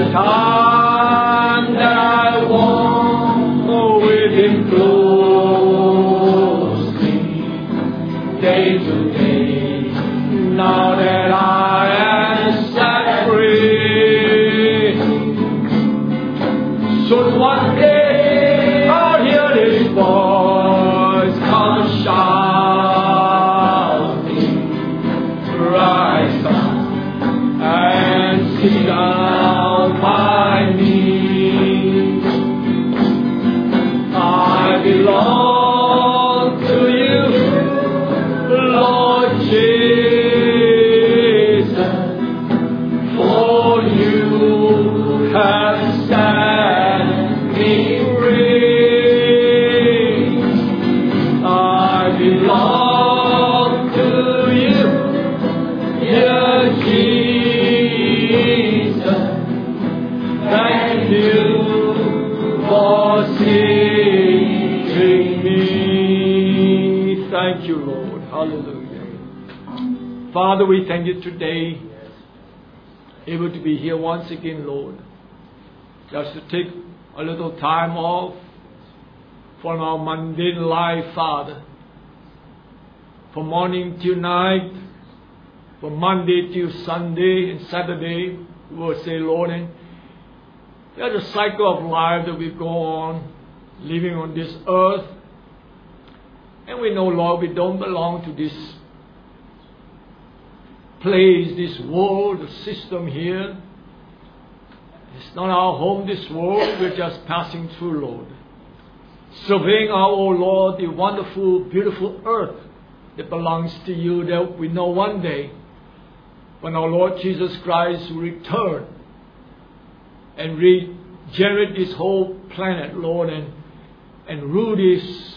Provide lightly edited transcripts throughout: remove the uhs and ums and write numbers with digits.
time that I walk with Him closely, day to day, now that I am set free. Should one day I'll hear His voice come shouting, rise up and sit down by me. I belong to you, Lord Jesus, for you have set me free. I belong to you, dear Jesus. Thank you for saving me. Thank you, Lord. Hallelujah. Father, we thank you today, able to be here once again, Lord. Just to take a little time off from our mundane life, Father. From morning till night, from Monday till Sunday and Saturday, we will say, Lord, and there's a cycle of life that we go on, living on this earth. And we know, Lord, we don't belong to this place, this world, the system here. It's not our home, this world. We're just passing through, Lord. Surveying our, oh Lord, the wonderful, beautiful earth that belongs to you, that we know one day, when our Lord Jesus Christ will return and regenerate this whole planet, Lord, and rule these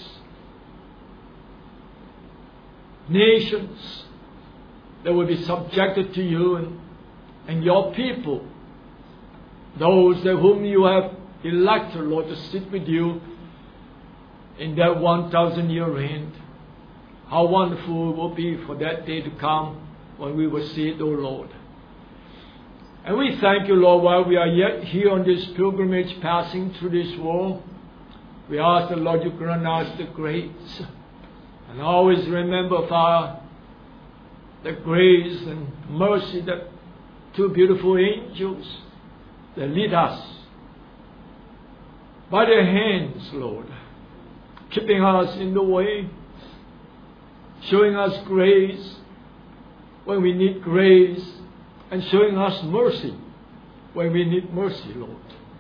nations that will be subjected to you and your people, those that whom you have elected, Lord, to sit with you in that 1,000-year reign. How wonderful it will be for that day to come when we will see it, O Lord. And we thank you, Lord, while we are yet here on this pilgrimage passing through this world. We ask the Lord, you grant us the grace. And always remember, Father, the grace and mercy that two beautiful angels that lead us by their hands, Lord, keeping us in the way, showing us grace when we need grace, and showing us mercy when we need mercy, Lord.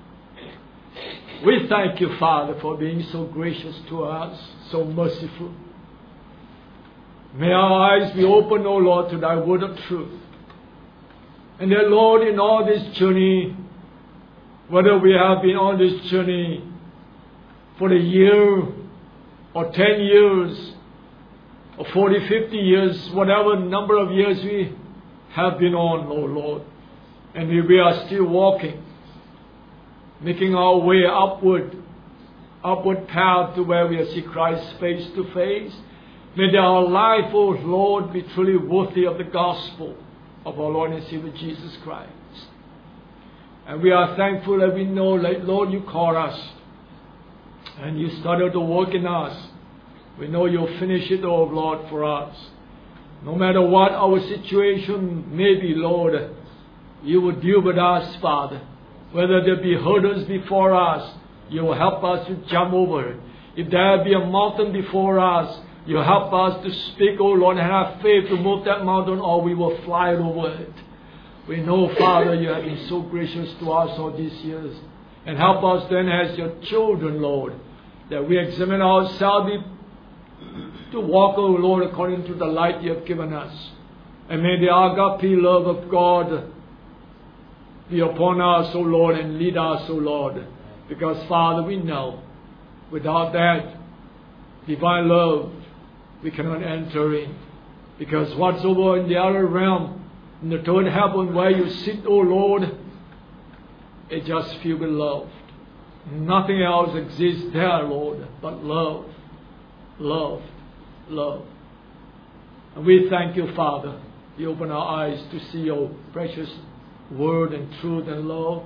We thank you, Father, for being so gracious to us, so merciful. May our eyes be open, O Lord, to thy word of truth. And that, Lord, in all this journey, whether we have been on this journey for a year or 10 years or 40, 50 years, whatever number of years we have been on, O Lord, and we are still walking, making our way upward path to where we see Christ face to face. May our life, O Lord, be truly worthy of the gospel of our Lord and Savior Jesus Christ. And we are thankful that we know that, Lord, you called us and you started to work in us. We know you'll finish it, oh Lord, for us. No matter what our situation may be, Lord, you will deal with us, Father. Whether there be hurdles before us, you will help us to jump over it. If there be a mountain before us, you help us to speak, oh Lord, and have faith to move that mountain, or we will fly over it. We know, Father, you have been so gracious to us all these years. And help us then as your children, Lord, that we examine ourselves to walk, oh Lord, according to the light you have given us. And may the agape love of God be upon us, O Lord, and lead us, O Lord. Because, Father, we know without that divine love, we cannot enter in. Because what's over in the other realm, in the third heaven where you sit, O Lord, it just filled with love. Nothing else exists there, Lord, but love, love, love. And we thank you, Father. You open our eyes to see your precious word and truth and love.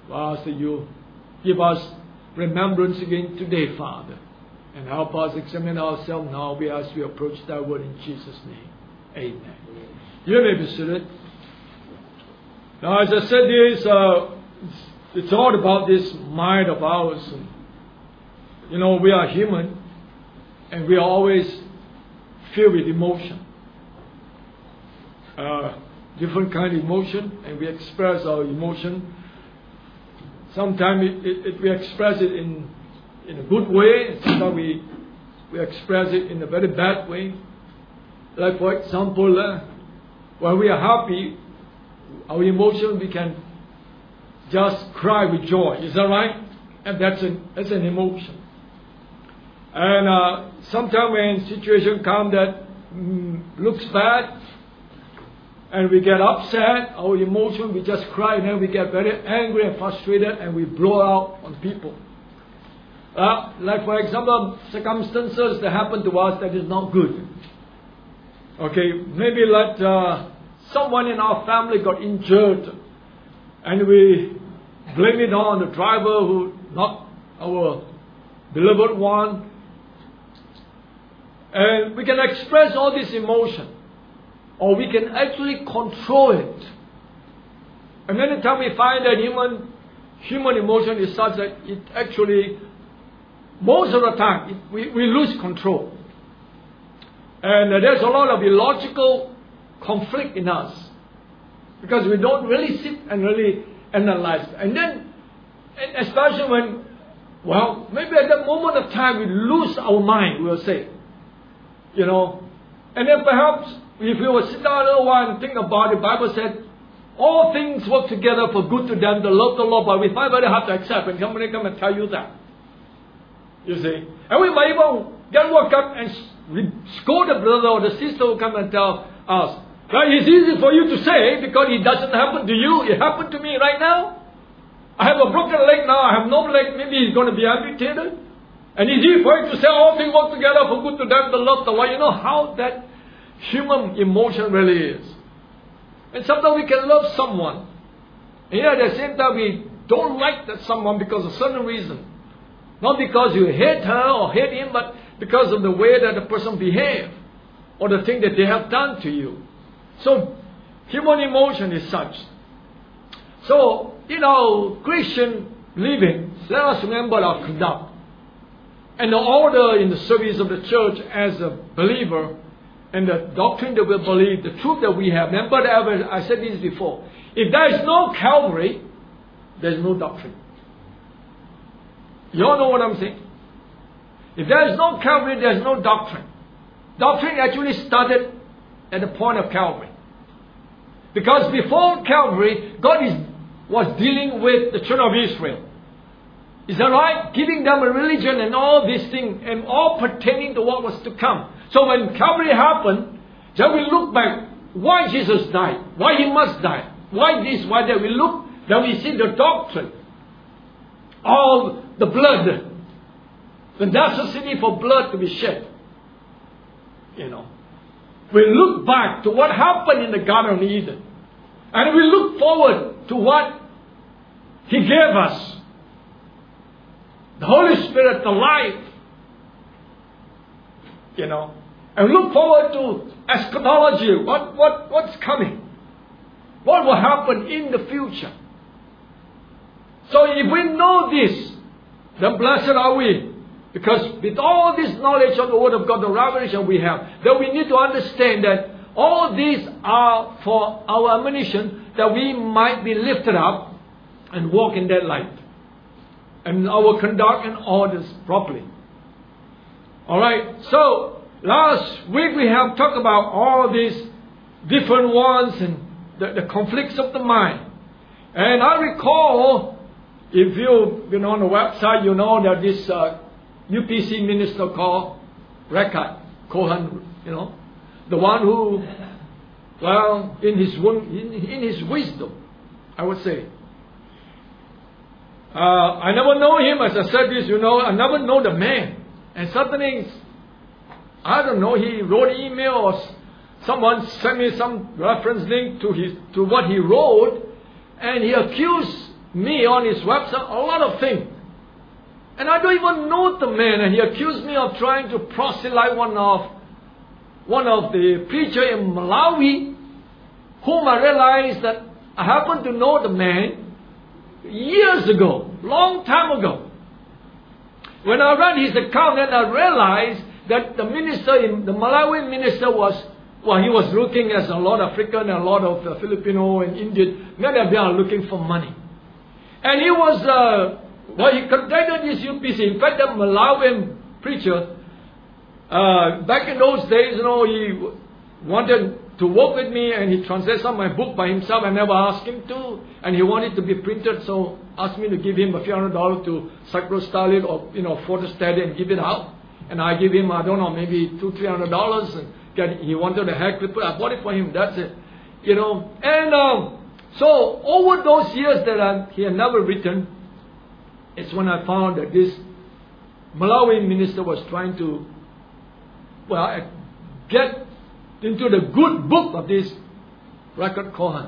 I ask that you give us remembrance again today, Father, and help us examine ourselves now as we approach thy word in Jesus' name. Amen. You may be seated. Now, as I said, it's all about this mind of ours. And, we are human, and we are always filled with emotion. Different kind of emotion, and we express our emotion. Sometimes we express it in a good way, and sometimes we express it in a very bad way. Like, for example, when we are happy, our emotion, we can just cry with joy. Is that right? And that's an emotion. And sometimes when situation comes that looks bad, and we get upset, our emotion, we just cry, and then we get very angry and frustrated, and we blow out on people. Like, for example, circumstances that happen to us that is not good. Okay, maybe like someone in our family got injured, and we blame it on the driver who not our beloved one. And we can express all this emotion, or we can actually control it. And many times we find that human emotion is such that it actually, most of the time, we lose control. And there's a lot of illogical conflict in us, because we don't really sit and really analyze. And then, especially when, maybe at that moment of time we lose our mind, we'll say. And then perhaps if we will sit down a little while and think about it, the Bible said, all things work together for good to them that love the Lord, but we find very hard to accept when somebody come and tell you that. You see? And we might even get worked up and scold the brother or the sister who come and tell us. Well, it's easy for you to say because it doesn't happen to you. It happened to me right now. I have a broken leg now. I have no leg. Maybe it's going to be amputated. And it's easy for you to say all things work together for good to them that love the Lord. You know how that human emotion really is. And sometimes we can love someone. And yet at the same time we don't like that someone because of certain reason. Not because you hate her or hate him, but because of the way that the person behaves or the thing that they have done to you. So, human emotion is such. So, Christian living, let us remember our conduct. And the order in the service of the church as a believer, and the doctrine that we believe, the truth that we have. Remember, I said this before. If there is no Calvary, there is no doctrine. You all know what I'm saying? If there is no Calvary, there is no doctrine. Doctrine actually started at the point of Calvary. Because before Calvary, God was dealing with the children of Israel. Is that right? Giving them a religion and all these things, and all pertaining to what was to come. So when Calvary happened, then we look back, why Jesus died, why he must die, why this, why that. We look, then we see the doctrine, all the blood, the necessity for blood to be shed. We look back to what happened in the Garden of Eden. And we look forward to what he gave us. The Holy Spirit, the life. And look forward to eschatology. What's coming? What will happen in the future? So if we know this, then blessed are we. Because with all this knowledge of the Word of God, the revelation we have, then we need to understand that all these are for our admonition, that we might be lifted up and walk in that light. And our conduct and orders properly. Alright, so last week we have talked about all these different ones and the conflicts of the mind. And I recall, if you've been on the website, you know that this UPC minister called Rekat Cohen, the one who, in his wisdom, I would say. I never know him, as I said this, I never know the man. And certain things, I don't know, he wrote an email or someone sent me some reference link to what he wrote, and he accused me on his website a lot of things. And I don't even know the man, and he accused me of trying to proselyte one of the preacher in Malawi, whom I realized that I happen to know the man years ago, long time ago. When I read his account, then I realized that the Malawian minister he was looking as a lot of African and a lot of Filipino and Indian. Many of them are looking for money. And he was, he contacted his UPC. In fact, the Malawian preacher, back in those days, he wanted to work with me, and he translated some of my book by himself. I never asked him to, and he wanted to be printed, so asked me to give him a few $100 to Sacrostalit or Photostat and give it out. And I give him, I don't know, maybe $200-300, and he wanted a hair clipper. I bought it for him. That's it, And so over those years that he had never written, it's when I found that this Malawian minister was trying to, get into the good book of this Record Kohan.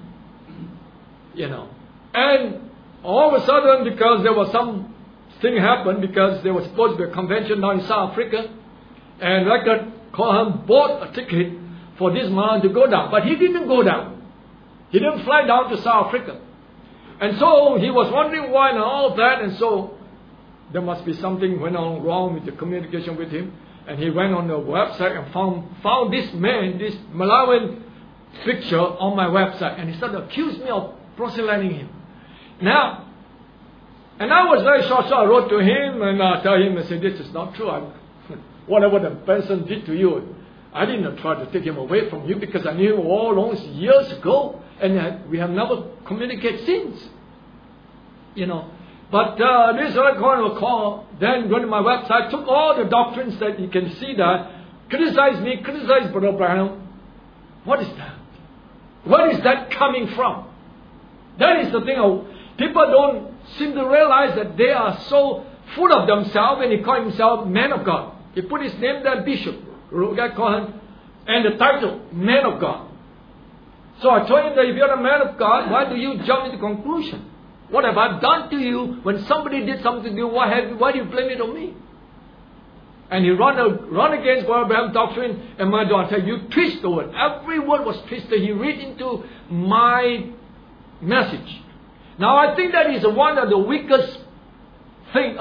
And all of a sudden, because there was some thing happened, because there was supposed to be a convention down in South Africa, and Record Kohan bought a ticket for this man to go down. But he didn't go down. He didn't fly down to South Africa. And so he was wondering why and all of that, and so there must be something went on wrong with the communication with him. And he went on the website and found this man, this Malawian picture on my website. And he started to accuse me of proselyting him. Now, and I was very shocked, so I wrote to him and I tell him, I said, this is not true. Whatever the person did to you, I didn't try to take him away from you, because I knew him all those years ago. And we have never communicated since. But this Record will call, then go to my website, took all the doctrines that you can see that, criticize me, criticize Brother Branham. What is that? Where is that coming from? That is the thing. People don't seem to realize that they are so full of themselves, and he called himself Man of God. He put his name there, Bishop, Kohan, and the title, Man of God. So I told him that if you're a man of God, why do you jump into conclusion? What have I done to you? When somebody did something to you, why do you blame it on me? And he run against Brother Branham's doctrine, and my daughter, you twist the word. Every word was twisted. He read into my message. Now I think that is one of the weakest thing,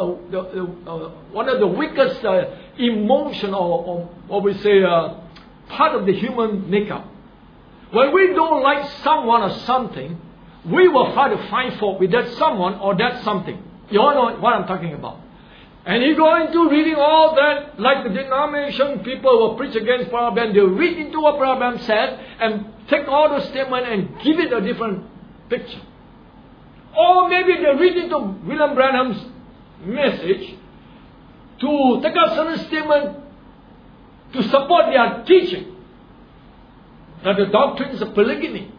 one of the weakest emotion, or what we say, part of the human makeup. When we don't like someone or something, we will try to find fault with that someone or that something. You all know what I'm talking about. And you go into reading all that, like the denomination people will preach against Brother Branham. They read into what Brother Branham said and take all those statements and give it a different picture. Or maybe they read into William Branham's message to take out certain statement to support their teaching that the doctrines of polygamy.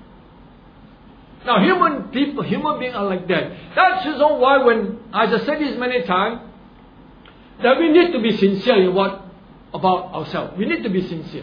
Now, human beings are like that. That's the reason why, when, as I said this many times, that we need to be sincere in what about ourselves. We need to be sincere.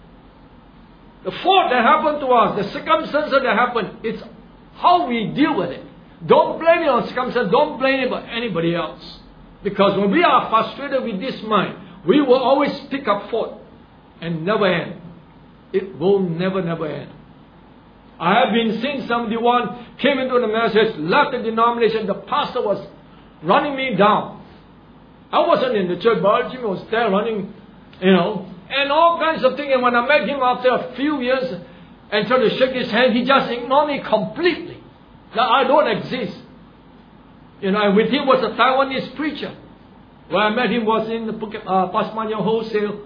The fault that happened to us, the circumstances that happened, it's how we deal with it. Don't blame it on circumstances. Don't blame it on anybody else. Because when we are frustrated with this mind, we will always pick up fault and never end. It will never end. I have been seeing someone came into the message, left the denomination, the pastor was running me down. I wasn't in the church, but Jimmy was there running, and all kinds of things. And when I met him after a few years and tried to shake his hand, he just ignored me completely. That I don't exist. And with him was a Taiwanese preacher. Where I met him was in the Pasmania wholesale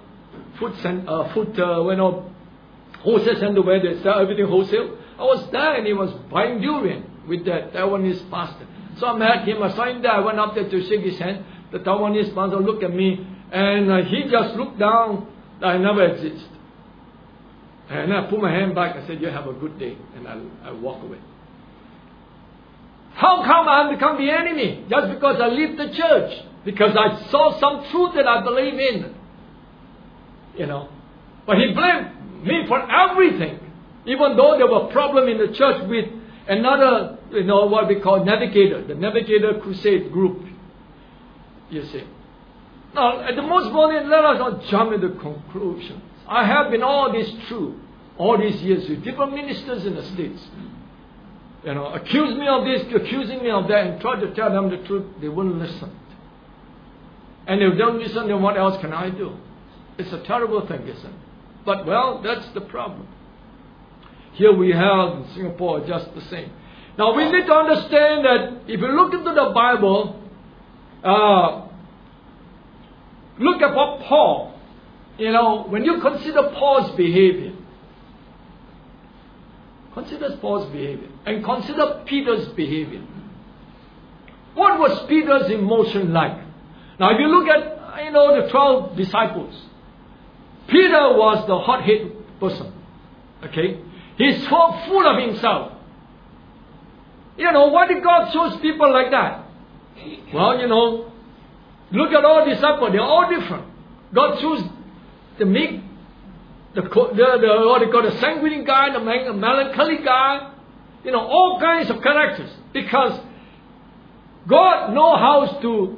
wholesale center where they sell everything wholesale. I was there and he was buying durian with that Taiwanese pastor. So I met him, I saw him there, I went up there to shake his hand. The Taiwanese pastor looked at me and he just looked down. I never exist. And I put my hand back, I said, you have a good day. And I walk away. How come I have become the enemy? Just because I leave the church. Because I saw some truth that I believe in. But he blamed me for everything. Even though there were problems in the church with another what we call Navigator, the Navigator Crusade group. You see. Now, at the most important, let us not jump into conclusions. I have been all this true, all these years with different ministers in the States. Accuse me of this, accusing me of that, and try to tell them the truth. They wouldn't listen. And if they don't listen, then what else can I do? It's a terrible thing, isn't it? But, well, that's the problem. Here we have in Singapore just the same. Now, we need to understand that if you look into the Bible, look at what Paul, when you consider Paul's behavior, consider Paul's behavior, and consider Peter's behavior. What was Peter's emotion like? Now, if you look at, the 12 disciples, Peter was the hot-headed person. Okay? He's so full of himself. Why did God choose people like that? Well, look at all disciples. They're all different. God chose the meek, what they call the sanguine guy, the melancholy guy. All kinds of characters. Because God knows how to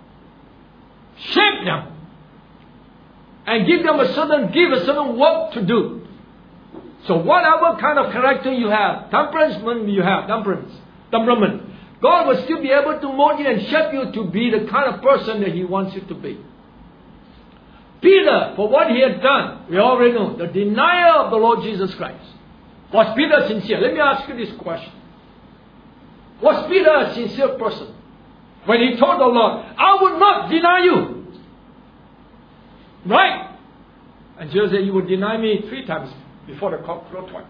shape them and give them a certain work to do. So whatever kind of character you have, temperament, God will still be able to mold you and shape you to be the kind of person that He wants you to be. Peter, for what he had done, we already know, the denier of the Lord Jesus Christ. Was Peter sincere? Let me ask you this question. Was Peter a sincere person? When he told the Lord, I will not deny you. Right? And Jesus said, you will deny me 3 times before the cock crow twice.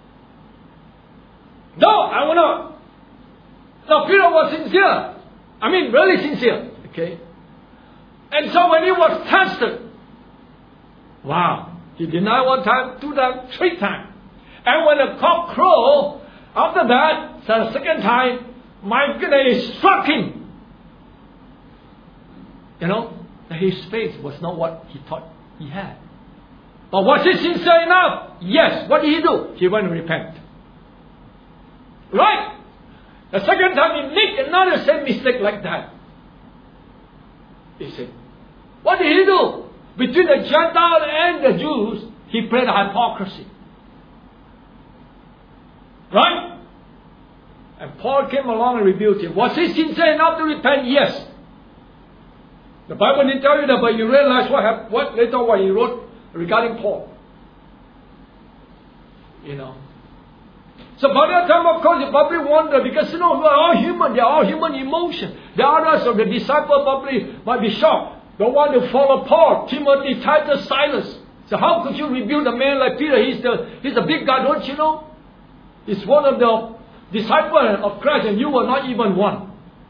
No, I will not. So Peter was sincere. Really sincere. Okay? And so when he was tested, wow, he denied 1 time, 2 times, 3 times. And when the cock crowed, after that, so the second time, my goodness, it struck him. That his faith was not what he thought he had. But was he sincere enough? Yes. What did he do? He went and repent. Right? The second time he made another same mistake like that. He said, what did he do? Between the Gentiles and the Jews, he played hypocrisy. Right? And Paul came along and rebuked him. Was he sincere enough to repent? Yes. The Bible didn't tell you that, but you realize what he wrote regarding Paul. So by that time, of course, you probably wonder, because we are all human. They are all human emotion. The others of the disciples probably might be shocked. Don't want to follow Paul, Timothy, Titus, Silas. So how could you rebuke a man like Peter? He's the big guy, don't you know? He's one of the disciples of Christ, and you were not even one.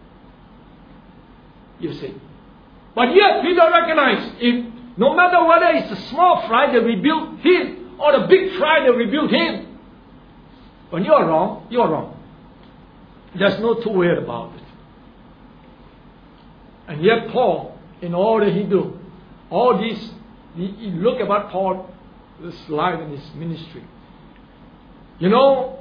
You see. But yet Peter recognized, no matter whether it's a small fry that rebuked him, or the big fry that rebuked him, when you are wrong, you are wrong. There's no two ways about it. And yet Paul, in all that he do, all this, you look about Paul, his life and his ministry. He was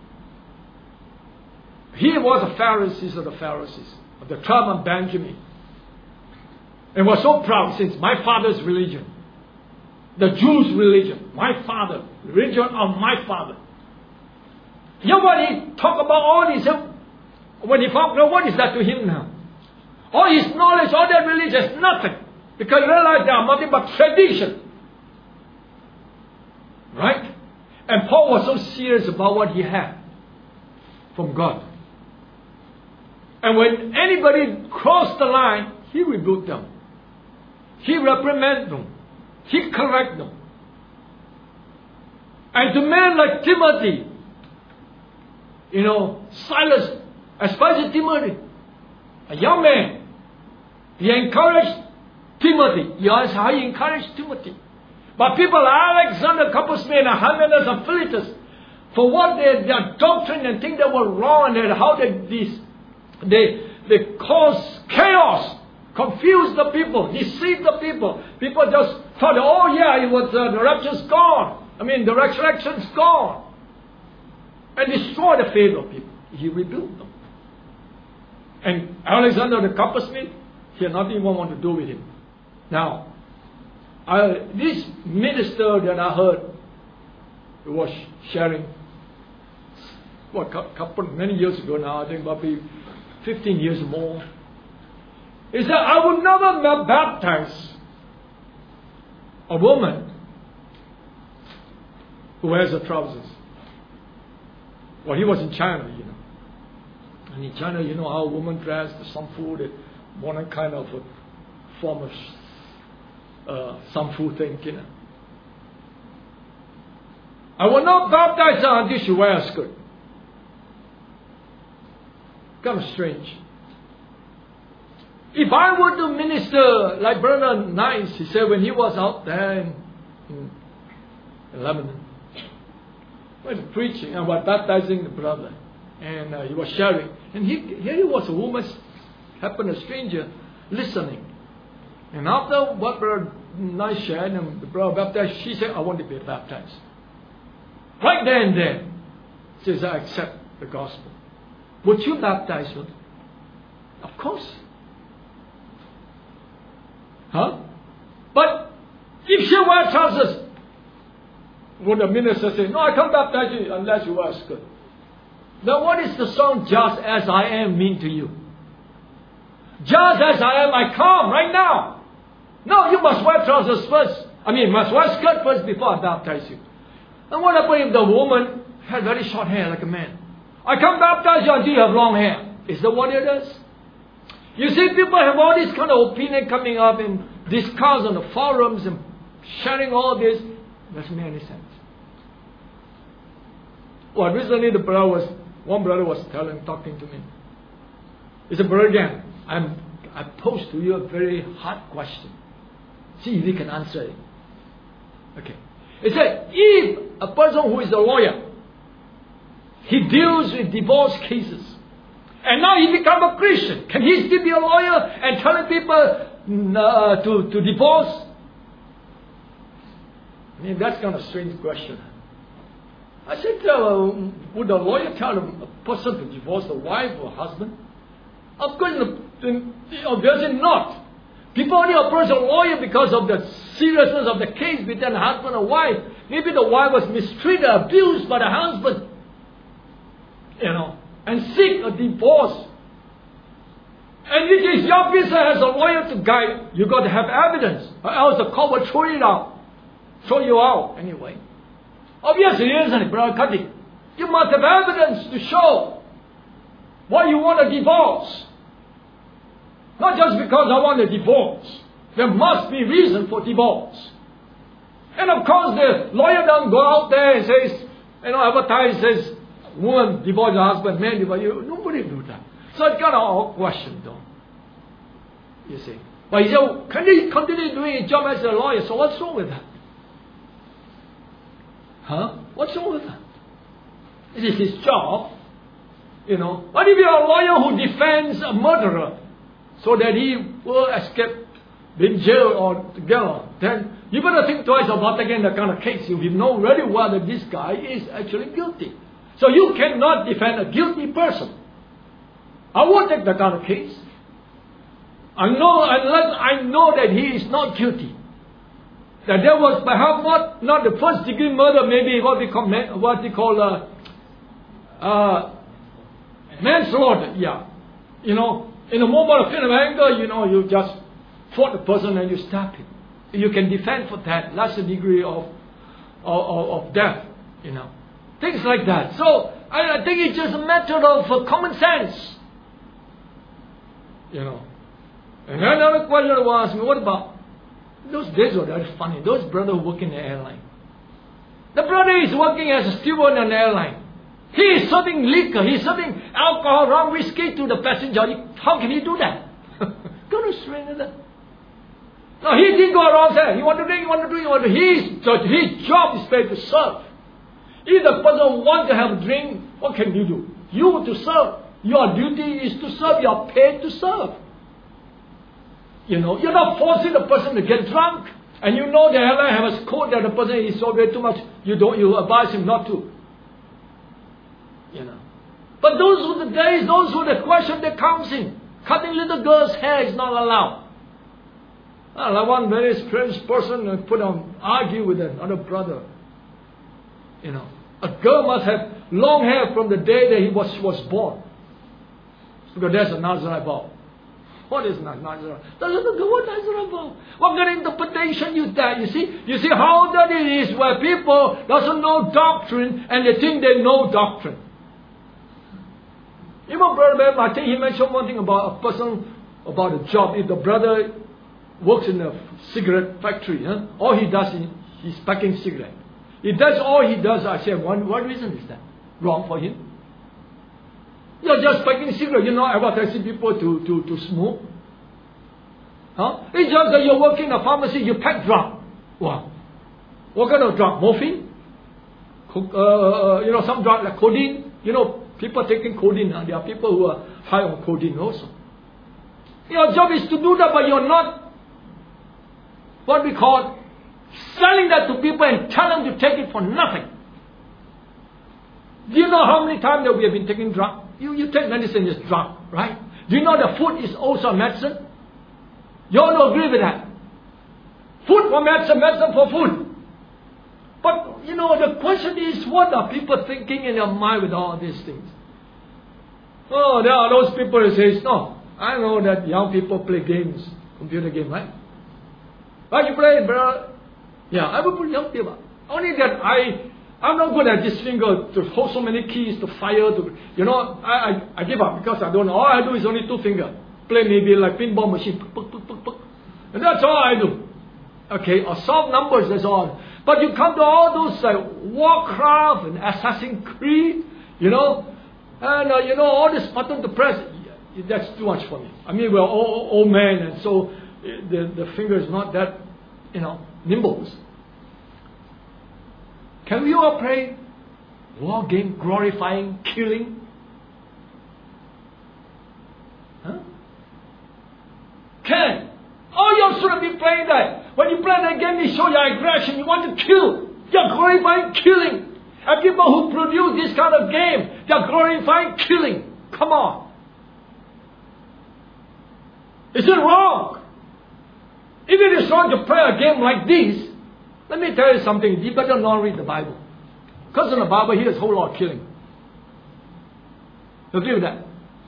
a Pharisee of the Pharisees, of the tribe of Benjamin. And was so proud, since my father's religion, the Jews' religion, my father, religion of my father. When he talk about all this, when he found, what is that to him now? All his knowledge, all that religion is nothing. Because he realized they are nothing but tradition. Right? And Paul was so serious about what he had from God. And when anybody crossed the line, he rebuked them. He reprimanded them. He corrected them. And to men like Timothy, Silas, especially Timothy, a young man, he encouraged Timothy. Yes, how he encouraged Timothy. But people like Alexander, Coppersmith, and Hymenaeus and Philetus, for what their doctrine and things that were wrong, and how they caused chaos, confused the people, deceived the people. People just thought, it was the rapture's gone. The resurrection's gone. And destroy the faith of people. he rebuked them. And Alexander the coppersmith, he had nothing more to do with him. Now, this minister that I heard was sharing, many years ago now, I think probably 15 years more. He said, I would never baptize a woman who wears her trousers. Well, he was in China, And in China, how women dress, some food, one kind of a form of some food thing, I will not baptize her until she wears a skirt. Kind of strange. If I were to minister like Brother Nice, he said when he was out there in Lebanon, he was preaching and was baptizing the brother. And he was sharing. And here he was, a woman, happened a stranger, listening. And after what Brother Nice shared and the brother baptized, she said, I want to be baptized. Right there and then, she says, I accept the gospel. Would you baptize her? Of course. Huh? But if she wears trousers, would the minister say, no, I can't baptize you unless you wear a skirt? Now what is the song, Just As I Am, mean to you? Just as I am, I come right now. No, you must wear trousers first. Must wear a skirt first before I baptize you. And what about if the woman had very short hair like a man? I can't baptize you until you have long hair. Is that what it is? You see, people have all this kind of opinion coming up and discuss on the forums and sharing all this. Doesn't make any sense. Well, recently one brother was talking to me. He said, Brother Dan, I pose to you a very hard question. See if you can answer it. Okay. He said, if a person who is a lawyer, he deals with divorce cases, and now he becomes a Christian, can he still be a lawyer and telling people to divorce? That's kind of a strange question. I said, would a lawyer tell a person to divorce a wife or husband? Of course, obviously not. People only approach a lawyer because of the seriousness of the case between a husband and wife. Maybe the wife was mistreated, abused by the husband. And seek a divorce. And it is your business as a lawyer to guide. You got to have evidence, or else the court will throw you out anyway. Obviously, isn't it, Brother Cuddy? You must have evidence to show why you want a divorce. Not just because I want a divorce. There must be reason for divorce. And of course, the lawyer doesn't go out there and says, advertise says, woman divorce her husband, man divorce you. Nobody do that. So it's kind of a question, though. You see. But he said, can he continue doing his job as a lawyer? So what's wrong with that? Huh? What's wrong with that? It is his job. But if you're a lawyer who defends a murderer so that he will escape being jailed or together, then you better think twice about taking that kind of case. You know very well that this guy is actually guilty. So you cannot defend a guilty person. I won't take that kind of case. Unless I know that he is not guilty. That there was perhaps not the first degree murder, maybe what they call manslaughter. Yeah. In a moment of anger, you just fought the person and you stabbed him. You can defend for that. That's the degree of death. Things like that. So I think it's just a matter of common sense. And another question was, what about those days were very funny. Those brothers who work in the airline. The brother is working as a steward on an airline. He is serving liquor. He is serving alcohol, rum, whiskey to the passenger. How can he do that? Go to stranger. No, he didn't go around saying, you want to drink, you want to drink, you want to. His job is paid to serve. If the person wants to have a drink, what can you do? You to serve. Your duty is to serve. You are paid to serve. You're not forcing the person to get drunk. And the airline has a code that the person is sober too much. You advise him not to. But those were the days, those were the questions that comes in. Cutting little girl's hair is not allowed. Well, one very strange person put on, argue with another brother. You know, a girl must have long hair from the day that he was born. Because there's a Nazarite vow. What is Nazarite? The little girl, what Nazarite vow? What kind of interpretation is that? You see how that it is where people doesn't know doctrine and they think they know doctrine. You know, Brother Ben, I think he mentioned one thing about a person, about a job. If the brother works in a cigarette factory, all he does is he's packing cigarette. If that's all he does, I say, what reason is that? Wrong for him? You're just packing cigarette. You're not advertising people to smoke. It's just that you're working in a pharmacy, you pack drug. Wow. What kind of drug? Morphine? Some drug like codeine. People taking codeine. There are people who are high on codeine also. Your job is to do that, but you're not what we call selling that to people and tell them to take it for nothing. Do you know how many times that we have been taking drug? You take medicine as drug, right? Do you know that food is also medicine? You all don't agree with that. Food for medicine, medicine for food. But, the question is, what are people thinking in their mind with all these things? Oh, there are those people who say, no, I know that young people play games, computer games, right? Why you play, brother? Yeah, I will put young people. Only that I'm not good at this finger to hold so many keys to fire. I give up because I don't know. All I do is only 2 fingers. Play maybe like pinball machine. And that's all I do. Okay, or solve numbers, that's all. But you come to all those Warcraft and Assassin's Creed, and all this button to press, that's too much for me. I mean, we're all old men, and so the finger is not that, nimble. Can we all play war game glorifying killing? Can. Oh, you shouldn't be playing that. When you play that game, you show your aggression. You want to kill. You're glorifying killing. And people who produce this kind of game, they're glorifying killing. Come on. Is it wrong? If it is wrong to play a game like this, let me tell you something. You better not read the Bible. Because in the Bible, here's a whole lot of killing. You agree with that?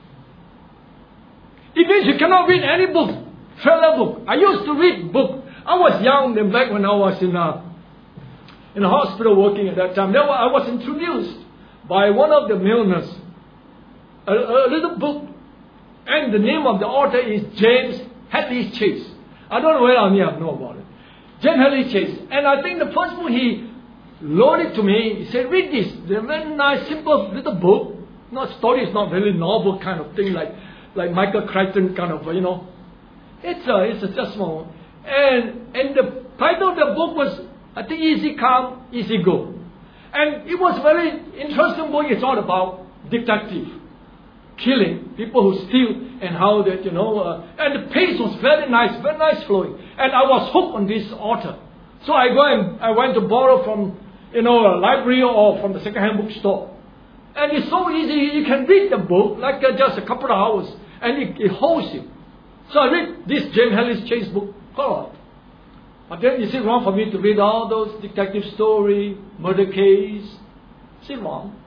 It means you cannot read any book. Trailer book. I used to read book. I was young then back when I was in a hospital working at that time. Then I was introduced by one of the milliners. A little book. And the name of the author is James Hadley Chase. I don't know whether I know about it. James Hadley Chase. And I think the first book he loaned it to me, he said, read this. They're a very nice, simple little book. Not story, it's not very novel kind of thing like Michael Crichton kind of, It's just small. And the title of the book was, I think, Easy Come, Easy Go. And it was very interesting book. It's all about detective. Killing, people who steal, and how that, and the pace was very nice flowing. And I was hooked on this author. So I went to borrow from, a library or from the second-hand bookstore. And it's so easy, you can read the book like just a couple of hours, and it holds you. So I read this James Hadley Chase book, all right. But then is it wrong for me to read all those detective story, murder case? Is it wrong?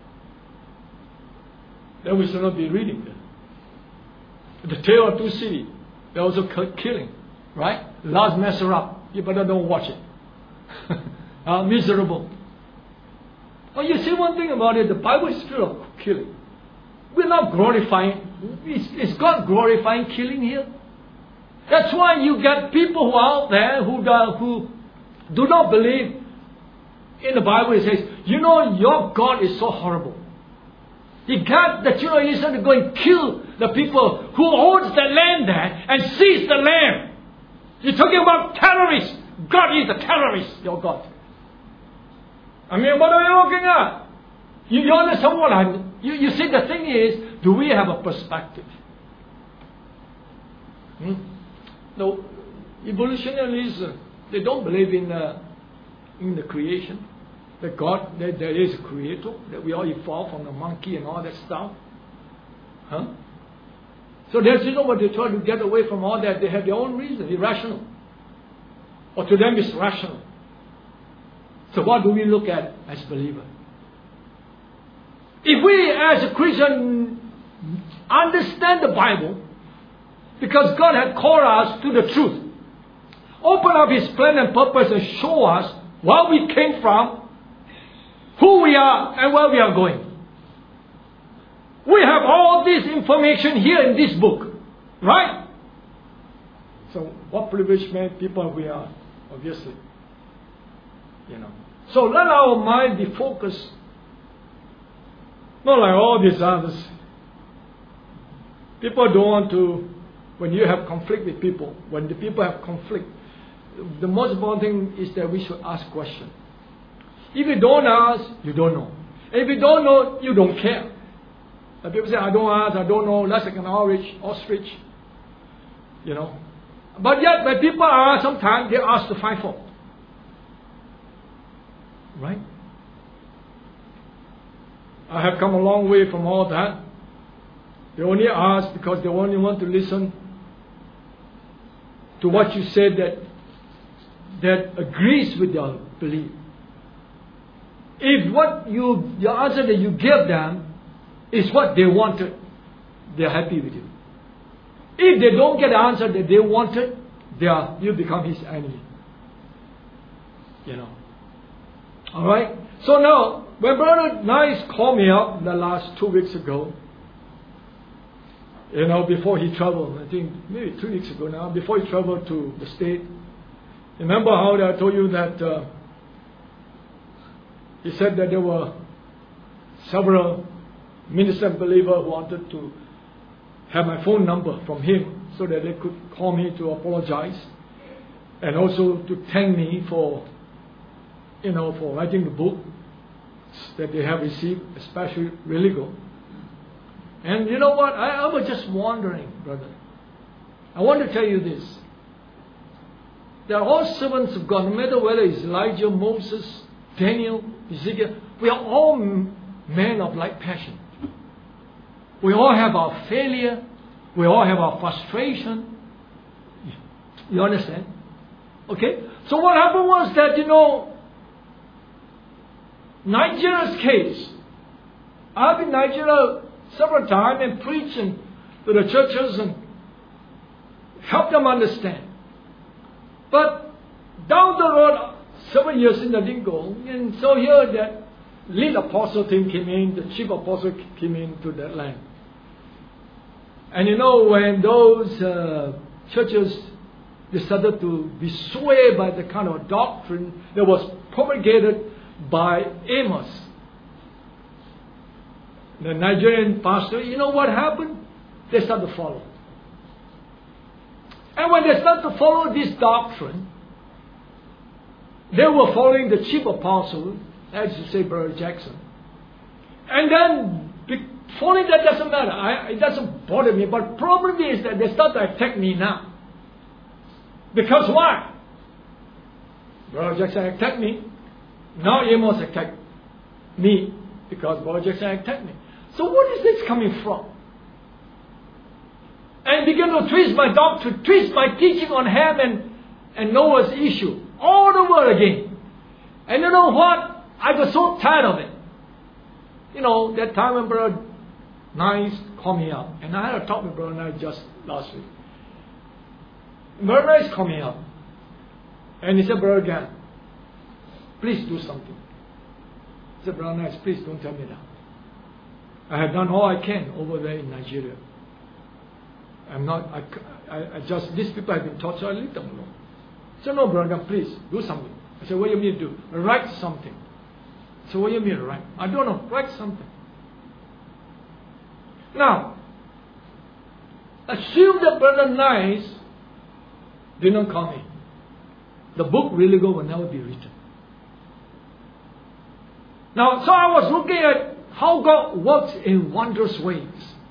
Then we should not be reading them. The Tale of Two Cities, they're also killing, right? Last Messer Up, you better don't watch it. Miserable. Well, you see one thing about it, the Bible is full of killing. We're not glorifying, is God glorifying killing here? That's why you get people who are out there who do not believe in the Bible. It says, your God is so horrible. He got the children of Israel to go and kill the people who owns the land there and seize the land. You're talking about terrorists. God is a terrorist, your God. I mean, what are you looking at? You understand what I mean? You see, the thing is, do we have a perspective? No, evolutionists, they don't believe in the creation. That God, that there is a creator, that we all evolved from the monkey and all that stuff. Huh? So there's, what they try to get away from all that. They have their own reason, irrational. Or to them it's rational. So what do we look at as believers? If we as a Christian understand the Bible, because God had called us to the truth, open up His plan and purpose and show us where we came from, who we are, and where we are going. We have all this information here in this book, right? So what privileged people we are, obviously. So let our mind be focused, not like all these others. People don't want to, when you have conflict with people, when the people have conflict, the most important thing is that we should ask questions. If you don't ask, you don't know. If you don't know, you don't care. Like people say, I don't ask, I don't know, less like an ostrich. But yet, when people ask, sometimes they ask to find fault. Right? I have come a long way from all that. They only ask because they only want to listen to what you said that agrees with their belief. If the answer that you give them is what they wanted, they're happy with you. If they don't get the answer that they wanted, you become his enemy. Alright? So now, when Brother Nice called me up the last 2 weeks ago, before he traveled, I think maybe 3 weeks ago now, before he traveled to the state, remember how I told you that he said that there were several ministers and believers who wanted to have my phone number from him so that they could call me to apologize and also to thank me for writing the book that they have received, especially Religo. And you know what? I was just wondering, brother. I want to tell you this. They are all servants of God, no matter whether it's Elijah, Moses, Daniel, Ezekiel. We are all men of like passion. We all have our failure. We all have our frustration. You understand? Okay? So what happened was that, Nigeria's case. I've been in Nigeria several times and preaching to the churches and help them understand. But down the road, 7 years in the lingo, and so here that lead apostle thing came in, the chief apostle came into that land. And when those churches decided to be swayed by the kind of doctrine that was propagated by Amos, the Nigerian pastor, what happened? They started to follow. And when they started to follow this doctrine, they were following the chief apostle, as you say, Brother Jackson. And then, following that doesn't matter. It doesn't bother me. But the problem is that they start to attack me now. Because why? Brother Jackson attacked me. Now Amos attacked me. Because Brother Jackson attacked me. So what is this coming from? And begin to twist my doctrine, twist my teaching on Ham and Noah's issue. All over again. And you know what? I got so tired of it. That time when Brother Nice called me up. And I had a talk with Brother Nice just last week. Brother Nice called me up. And he said, Brother Gan, please do something. He said, Brother Nice, please don't tell me that. I have done all I can over there in Nigeria. These people have been taught, so I leave them alone. I said, no, brother, please, do something. I said, what do you mean do? Write something. I said, what do you mean write? I don't know, write something. Now, assume that Brother Nice didn't call me. The book Religo will never be written. Now, so I was looking at how God works in wondrous ways.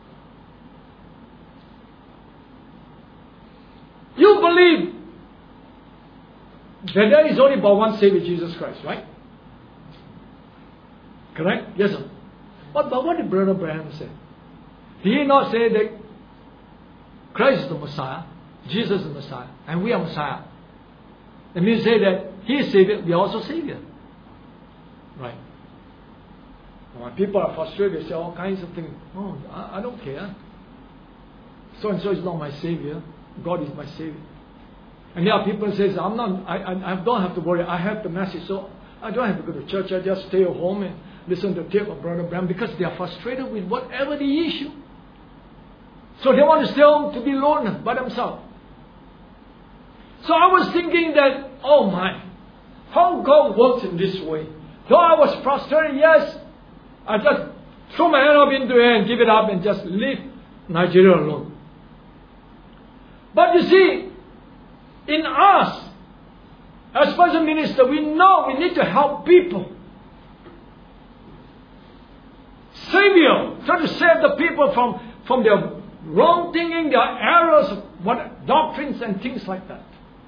You believe that there is only but one Savior, Jesus Christ, right? Correct? Yes, sir. But what did Brother Branham say? Did he not say that Christ is the Messiah, Jesus is the Messiah, and we are Messiah? That means say that He is Savior, we are also Savior. Right. When people are frustrated, they say all kinds of things. Oh, I don't care. So and so is not my Savior. God is my Savior. And there are people who say, I don't have to worry. I have the message, so I don't have to go to church. I just stay at home and listen to the tape of Brother Branham, because they are frustrated with whatever the issue. So they want to stay home to be alone by themselves. So I was thinking that, oh my, how God works in this way. Though I was frustrated, yes, I just throw my hand up into the air and give it up and just leave Nigeria alone. But you see, in us, as special minister, we know we need to help people. Savior, try to save the people from their wrong thinking, their errors, doctrines and things like that.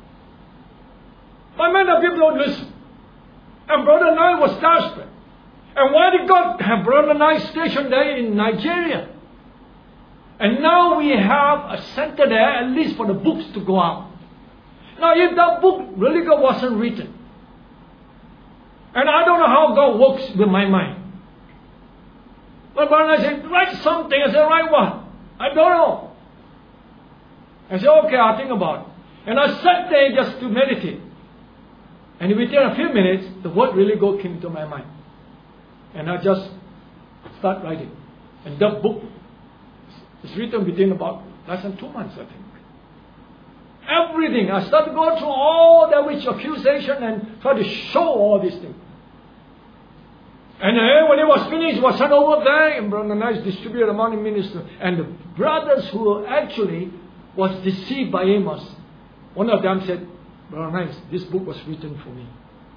But many people don't listen. And Brother Nye was desperate. And why did God have Brother Nye stationed there in Nigeria? And now we have a center there, at least for the books to go out. Now, if that book really wasn't written, and I don't know how God works with my mind. But Brother Nye said, write something. I said, write what? I don't know. I said, okay, I'll think about it. And I sat there just to meditate. And within a few minutes, the word really came into my mind. And I just start writing. And that book is written within about less than 2 months, I think. Everything. I started to go through all that which accusation and try to show all these things. And then when it was finished, it was sent over there, and Brother Nye distributed among the ministers. And the brothers who actually was deceived by Amos, one of them said, Brother Nye, this book was written for me.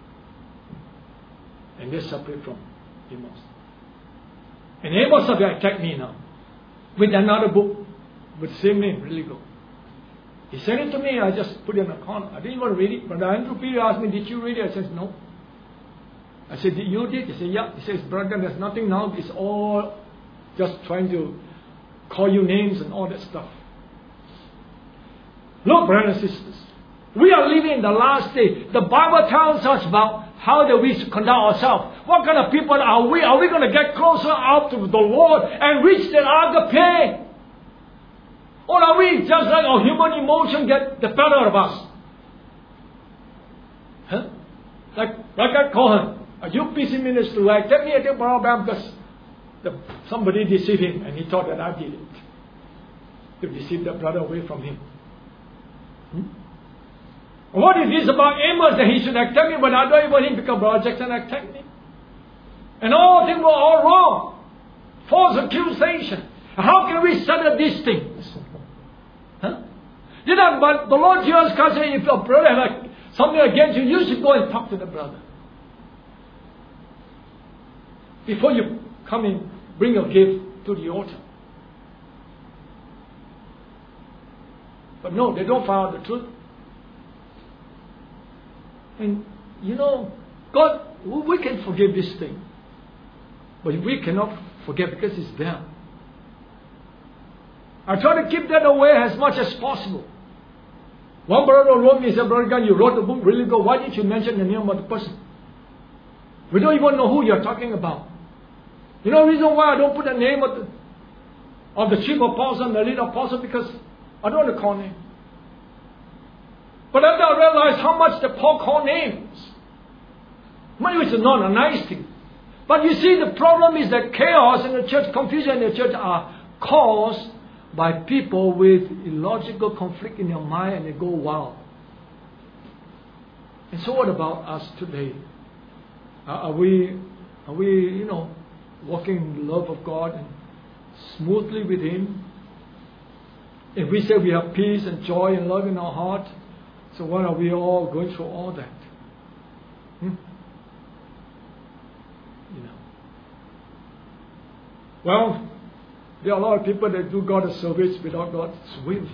And they're separate from Amos. And Amos attacked me now with another book with the same name, really good. He sent it to me, I just put it in a corner. I didn't even read it. Brother Andrew Peter asked me, did you read it? I said, no. I said, you did? He said, yeah. He says, brother, there's nothing now. It's all just trying to call you names and all that stuff. Look, brothers and sisters, we are living in the last day. The Bible tells us about how do we conduct ourselves. What kind of people are we? Are we going to get closer out to the Lord and reach the agape? Or are we just like our human emotion get the better of us? Huh? Like at Cohen, a UPC minister, like, take me a problem because somebody deceived him and he thought that I did it. To deceive the brother away from him. What is this about Amos that he should attack me, but I don't even him because Brother Jackson attacked me? And all things were all wrong. False accusation. How can we settle these things? Huh? You know, but the Lord Jesus Christ said, if your brother has something against you, you should go and talk to the brother. Before you come and bring your gift to the altar. But no, they don't find out the truth. And, you know, God, we can forgive this thing. But we cannot forget because it's there. I try to keep that away as much as possible. One brother wrote me, he said, Brother Gunn, you wrote the book really good. Why didn't you mention the name of the person? We don't even know who you're talking about. You know the reason why I don't put the name of the chief apostle and the lead apostle? Because I don't want to call names. But after I realized how much the Paul called names, maybe it's not a nice thing. But you see, the problem is that chaos in the church, confusion in the church are caused by people with illogical conflict in their mind and they go wild. And so what about us today? Are we, you know, walking in the love of God and smoothly with Him? If we say we have peace and joy and love in our heart, so why are we all going through all that? You know. Well, there are a lot of people that do God a service without God's will.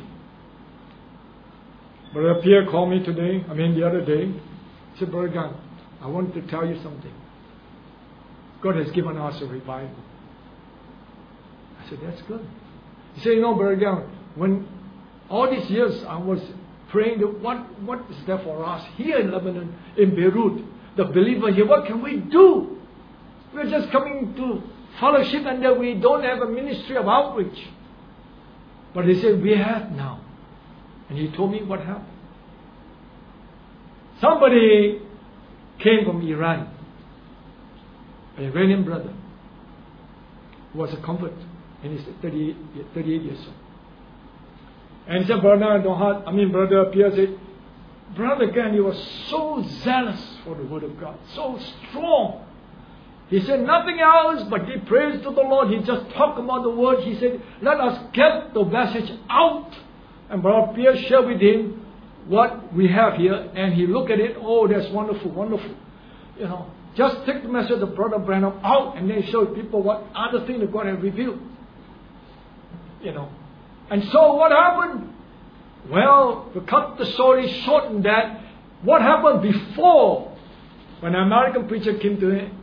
Brother Pierre called me the other day. He said, Brother Gunn, I want to tell you something. God has given us a revival. I said, that's good. He said, Brother Young, when all these years I was praying, what is there for us here in Lebanon, in Beirut, the believer here, what can we do? We're just coming to fellowship and that we don't have a ministry of outreach. But he said, we have now. And he told me what happened. Somebody came from Iran, an Iranian brother, who was a convert, and he's 38 years old. And he said, Brother Pierre said, Brother Gan, you were so zealous for the Word of God, so strong. He said nothing else but give praise to the Lord. He just talked about the Word. He said, let us get the message out. And Brother Pierre shared with him what we have here, and he looked at it. Oh, that's wonderful, wonderful. Just take the message of Brother Branham out, and then show people what other thing that God has revealed. And so what happened? Well, to cut the story short in that, what happened before, when an American preacher came to him,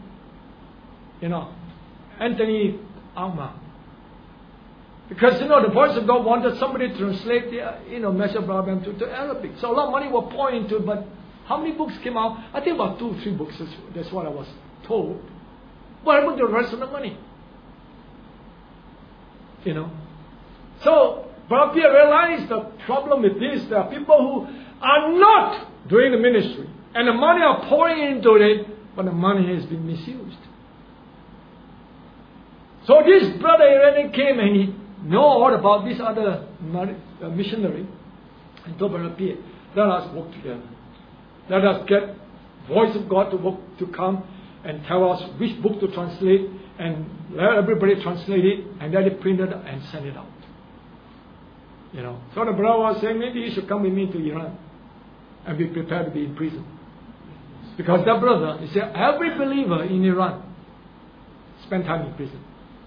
Anthony Alma. Because, the voice of God wanted somebody to translate the, message of Brother Branham to Arabic. So a lot of money was poured into it, but how many books came out? I think about 2 or 3 books. That's what I was told. What happened to the rest of the money? So, Brother Pierre realized the problem with this. There are people who are not doing the ministry. And the money are pouring into it, but the money has been misused. So this brother Iranian came and he knew all about this other missionary. And told Brother Pierre, let us work together. Let us get voice of God to come and tell us which book to translate, and let everybody translate it, and let it printed and send it out. So the brother was saying, maybe you should come with me to Iran and be prepared to be in prison. Because that brother, he said, every believer in Iran spent time in prison.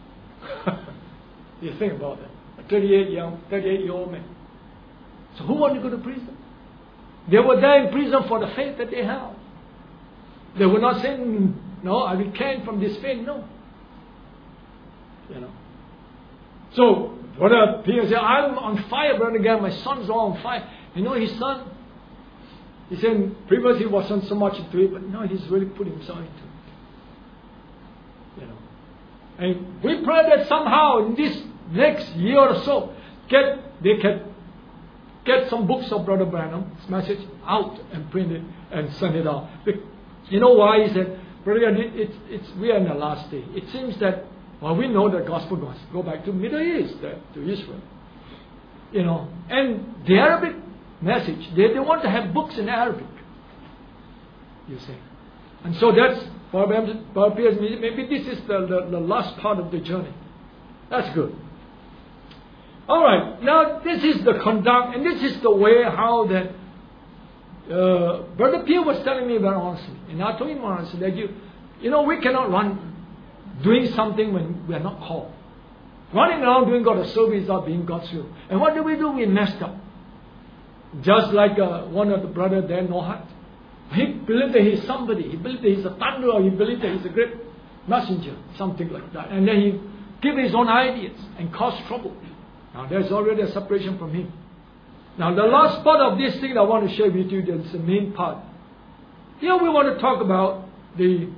You think about that. A 38-year-old man. So who wanted to go to prison? They were there in prison for the faith that they have. They were not saying, no, I recant from this faith. No. So, Brother Pierre said, I'm on fire, Brother Gan. My son's all on fire. His son, he said, previously he wasn't so much into it, but now he's really put himself into it. And we pray that somehow in this next year or so, they can get some books of Brother Branham's message out and print it and send it out. You know why? He said, Brother, we are in the last day. It seems that, we know the gospel must go back to Middle East, to Israel. And the Arabic message, they want to have books in Arabic. You see. And so that's, maybe this is the last part of the journey. That's good. All right. Now, this is the conduct, and this is the way how that Brother Pierre was telling me very honestly. And I told him honestly that we cannot run doing something when we are not called. Running around doing God's service without being God's will. And what do? We messed up. Just like one of the brothers there, Nohat. He believed that he's somebody. He believed that he's a thunderer. He believed that he's a great messenger. Something like that. And then he gave his own ideas and caused trouble. Now there's already a separation from him. Now the last part of this thing I want to share with you, that's the main part. Here we want to talk about the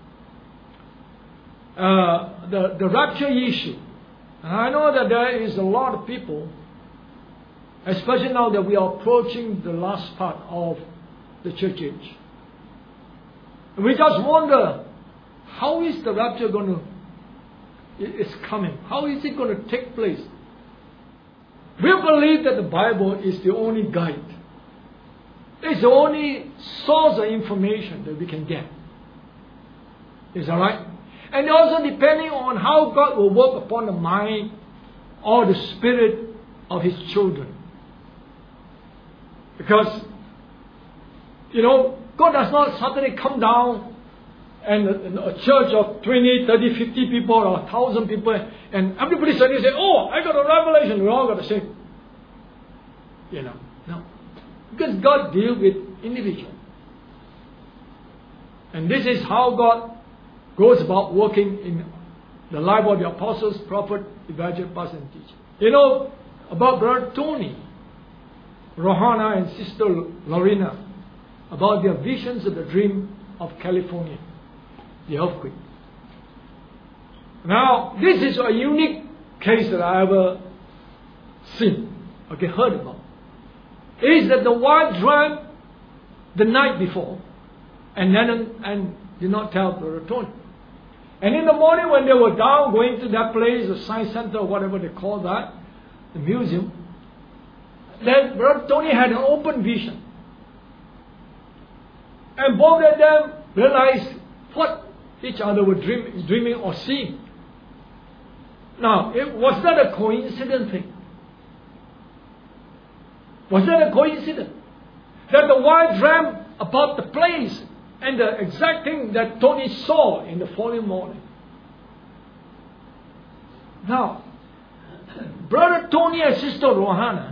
rapture issue. And I know that there is a lot of people, especially now that we are approaching the last part of the church age. And we just wonder, how is the rapture going to, it's coming. How is it going to take place? We believe that the Bible is the only guide. It's the only source of information that we can get. Is that right? And also depending on how God will work upon the mind or the spirit of His children. Because, God does not suddenly come down and a church of 20, 30, 50 people or 1,000 people and everybody suddenly say, oh, I got a revelation. We all got the same. No. Because God deals with individuals. And this is how God goes about working in the life of the apostles, prophet, evangelist, pastor, and teacher. You know about Brother Tony, Rohana and Sister Lorena, about their visions of the dream of California, the earthquake. Now, this is a unique case that I ever seen, heard about. Is that the wife drank the night before and did not tell Brother Tony. And in the morning when they were down going to that place, the science center or whatever they call that, the museum, then Brother Tony had an open vision. And both of them realized what each other were dreaming or seeing. Now, was that a coincidence thing? Was that a coincidence? That the wife dreamt about the place and the exact thing that Tony saw in the following morning. Now, Brother Tony and Sister Rohana,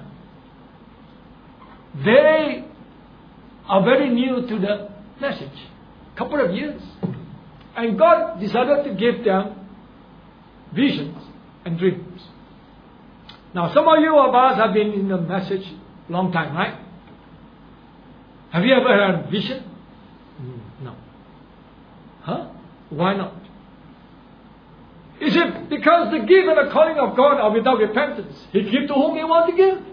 they are very new to the message. Couple of years. And God decided to give them visions and dreams. Now, some of you of us have been in the message long time, right? Have you ever had a vision? No. Huh? Why not? Is it because the gift and the calling of God are without repentance? He gives to whom He wants to give.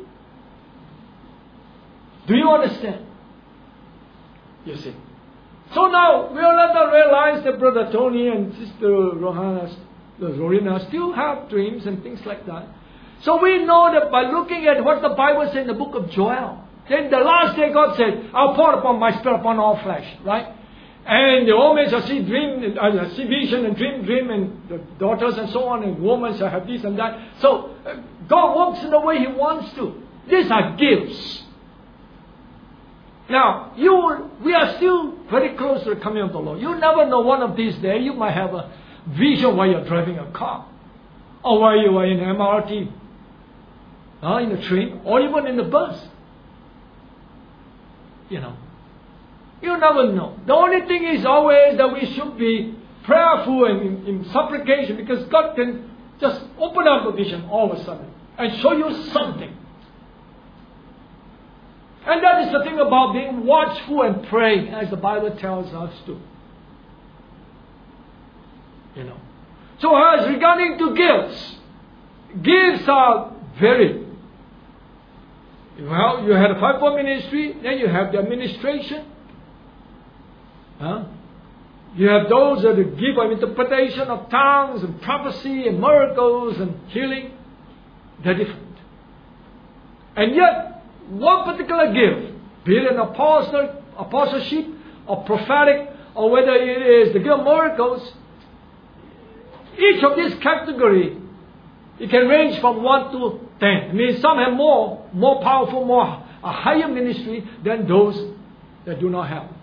Do you understand? You see. So now, we all have to realize that Brother Tony and Sister Lorena still have dreams and things like that. So we know that by looking at what the Bible says in the book of Joel, then the last day God said, I'll pour upon my spirit upon all flesh, right? And the old men shall see see vision and dream, and the daughters and so on, and women shall have this and that. So God works in the way He wants to. These are gifts. Now, we are still very close to the coming of the Lord. You never know, one of these days you might have a vision while you're driving a car, or while you are in an MRT, in the train, or even in the bus. You never know. The only thing is always that we should be prayerful and in supplication, because God can just open up a vision all of a sudden and show you something. And that is the thing about being watchful and praying, as the Bible tells us to. So as regarding to gifts are varied. Well, you had a fivefold ministry, then you have the administration. You have those that give an interpretation of tongues and prophecy and miracles and healing. They're different. And yet, one particular gift, be it an apostleship or prophetic, or whether it is the gift of miracles, each of these categories, it can range from 1 to 10. I mean, some have more powerful, a higher ministry than those that do not have.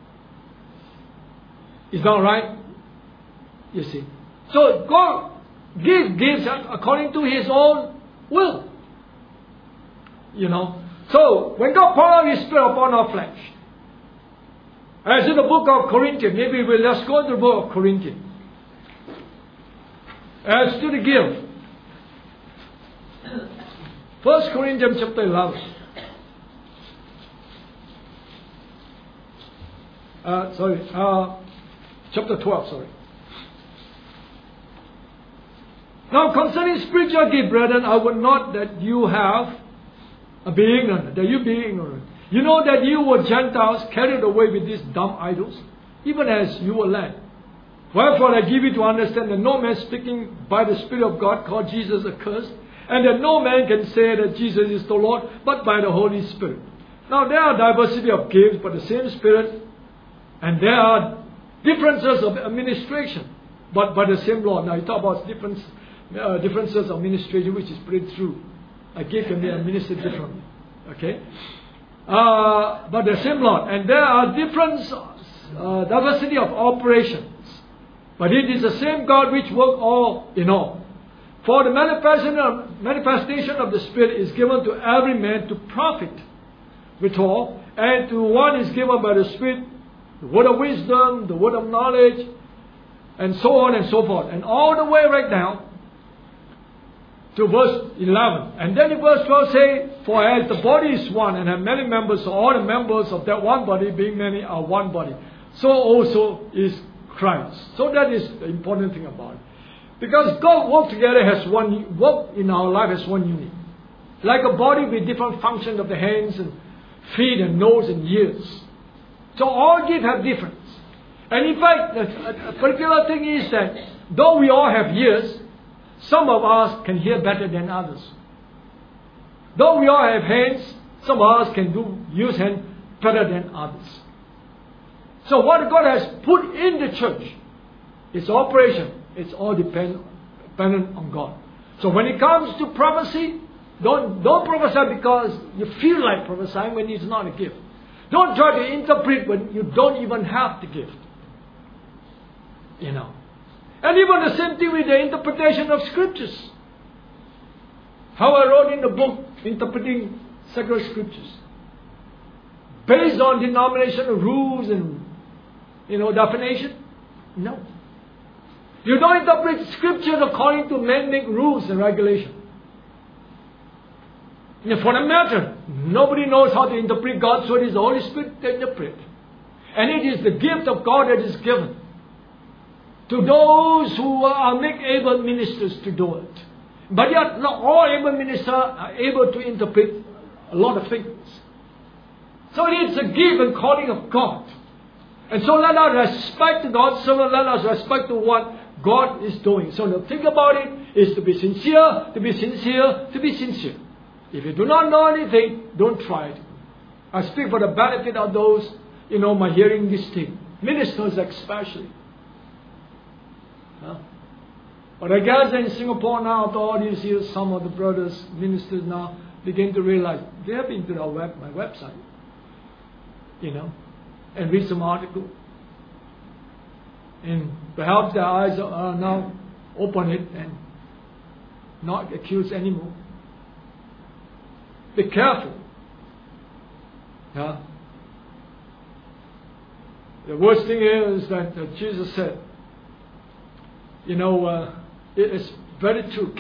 Is that right? You see. So God gives according to His own will. So when God poured out His Spirit upon our flesh, as in the book of Corinthians, let's go to the book of Corinthians. As to the gift, 1 Corinthians chapter 11. Chapter 12, sorry. Now concerning spiritual gift, brethren, I would not that you be ignorant. You know that you were Gentiles carried away with these dumb idols, even as you were led. Wherefore I give you to understand that no man speaking by the Spirit of God called Jesus accursed, and that no man can say that Jesus is the Lord, but by the Holy Spirit. Now there are diversity of gifts, but the same Spirit, and there are differences of administration, but by the same Lord. Now you talk about differences of administration, which is pretty true. A gift can be administered differently. Okay? But the same Lord. And there are diversity of operations. But it is the same God which works all in all. For the manifestation of the Spirit is given to every man to profit withal, and to one is given by the Spirit the word of wisdom, the word of knowledge, and so on and so forth. And all the way right down to verse 11. And then in verse 12 say, for as the body is one and have many members, so all the members of that one body, being many, are one body. So also is Christ. So that is the important thing about it. Because God works together work in our life as one unit. Like a body with different functions of the hands and feet and nose and ears. So all gifts have difference. And in fact, a particular thing is that though we all have ears, some of us can hear better than others. Though we all have hands, some of us can use hands better than others. So what God has put in the church, its operation, it's all dependent on God. So when it comes to prophecy, don't prophesy because you feel like prophesying when it's not a gift. Don't try to interpret when you don't even have the gift. You know. And even the same thing with the interpretation of scriptures. How I wrote in the book, Interpreting Sacred Scriptures. Based on denominational rules and, definition? No. You don't interpret scriptures according to man-made rules and regulations. For the matter, nobody knows how to interpret God's word. It's the Holy Spirit to interpret. And it is the gift of God that is given to those who are made able ministers to do it. But yet, not all able ministers are able to interpret a lot of things. So it is a gift and calling of God. And so let us respect God's servant. Let us respect what God is doing. So the thing about it is to be sincere, to be sincere, to be sincere. If you do not know anything, don't try it. I speak for the benefit of those, my hearing this thing. Ministers especially. But I guess in Singapore now, after all these years, some of the brothers, ministers now, begin to realize they have been to my website, and read some article. And perhaps their eyes are now open it and not accused anymore. Be careful. The worst thing is that Jesus said, it is very true.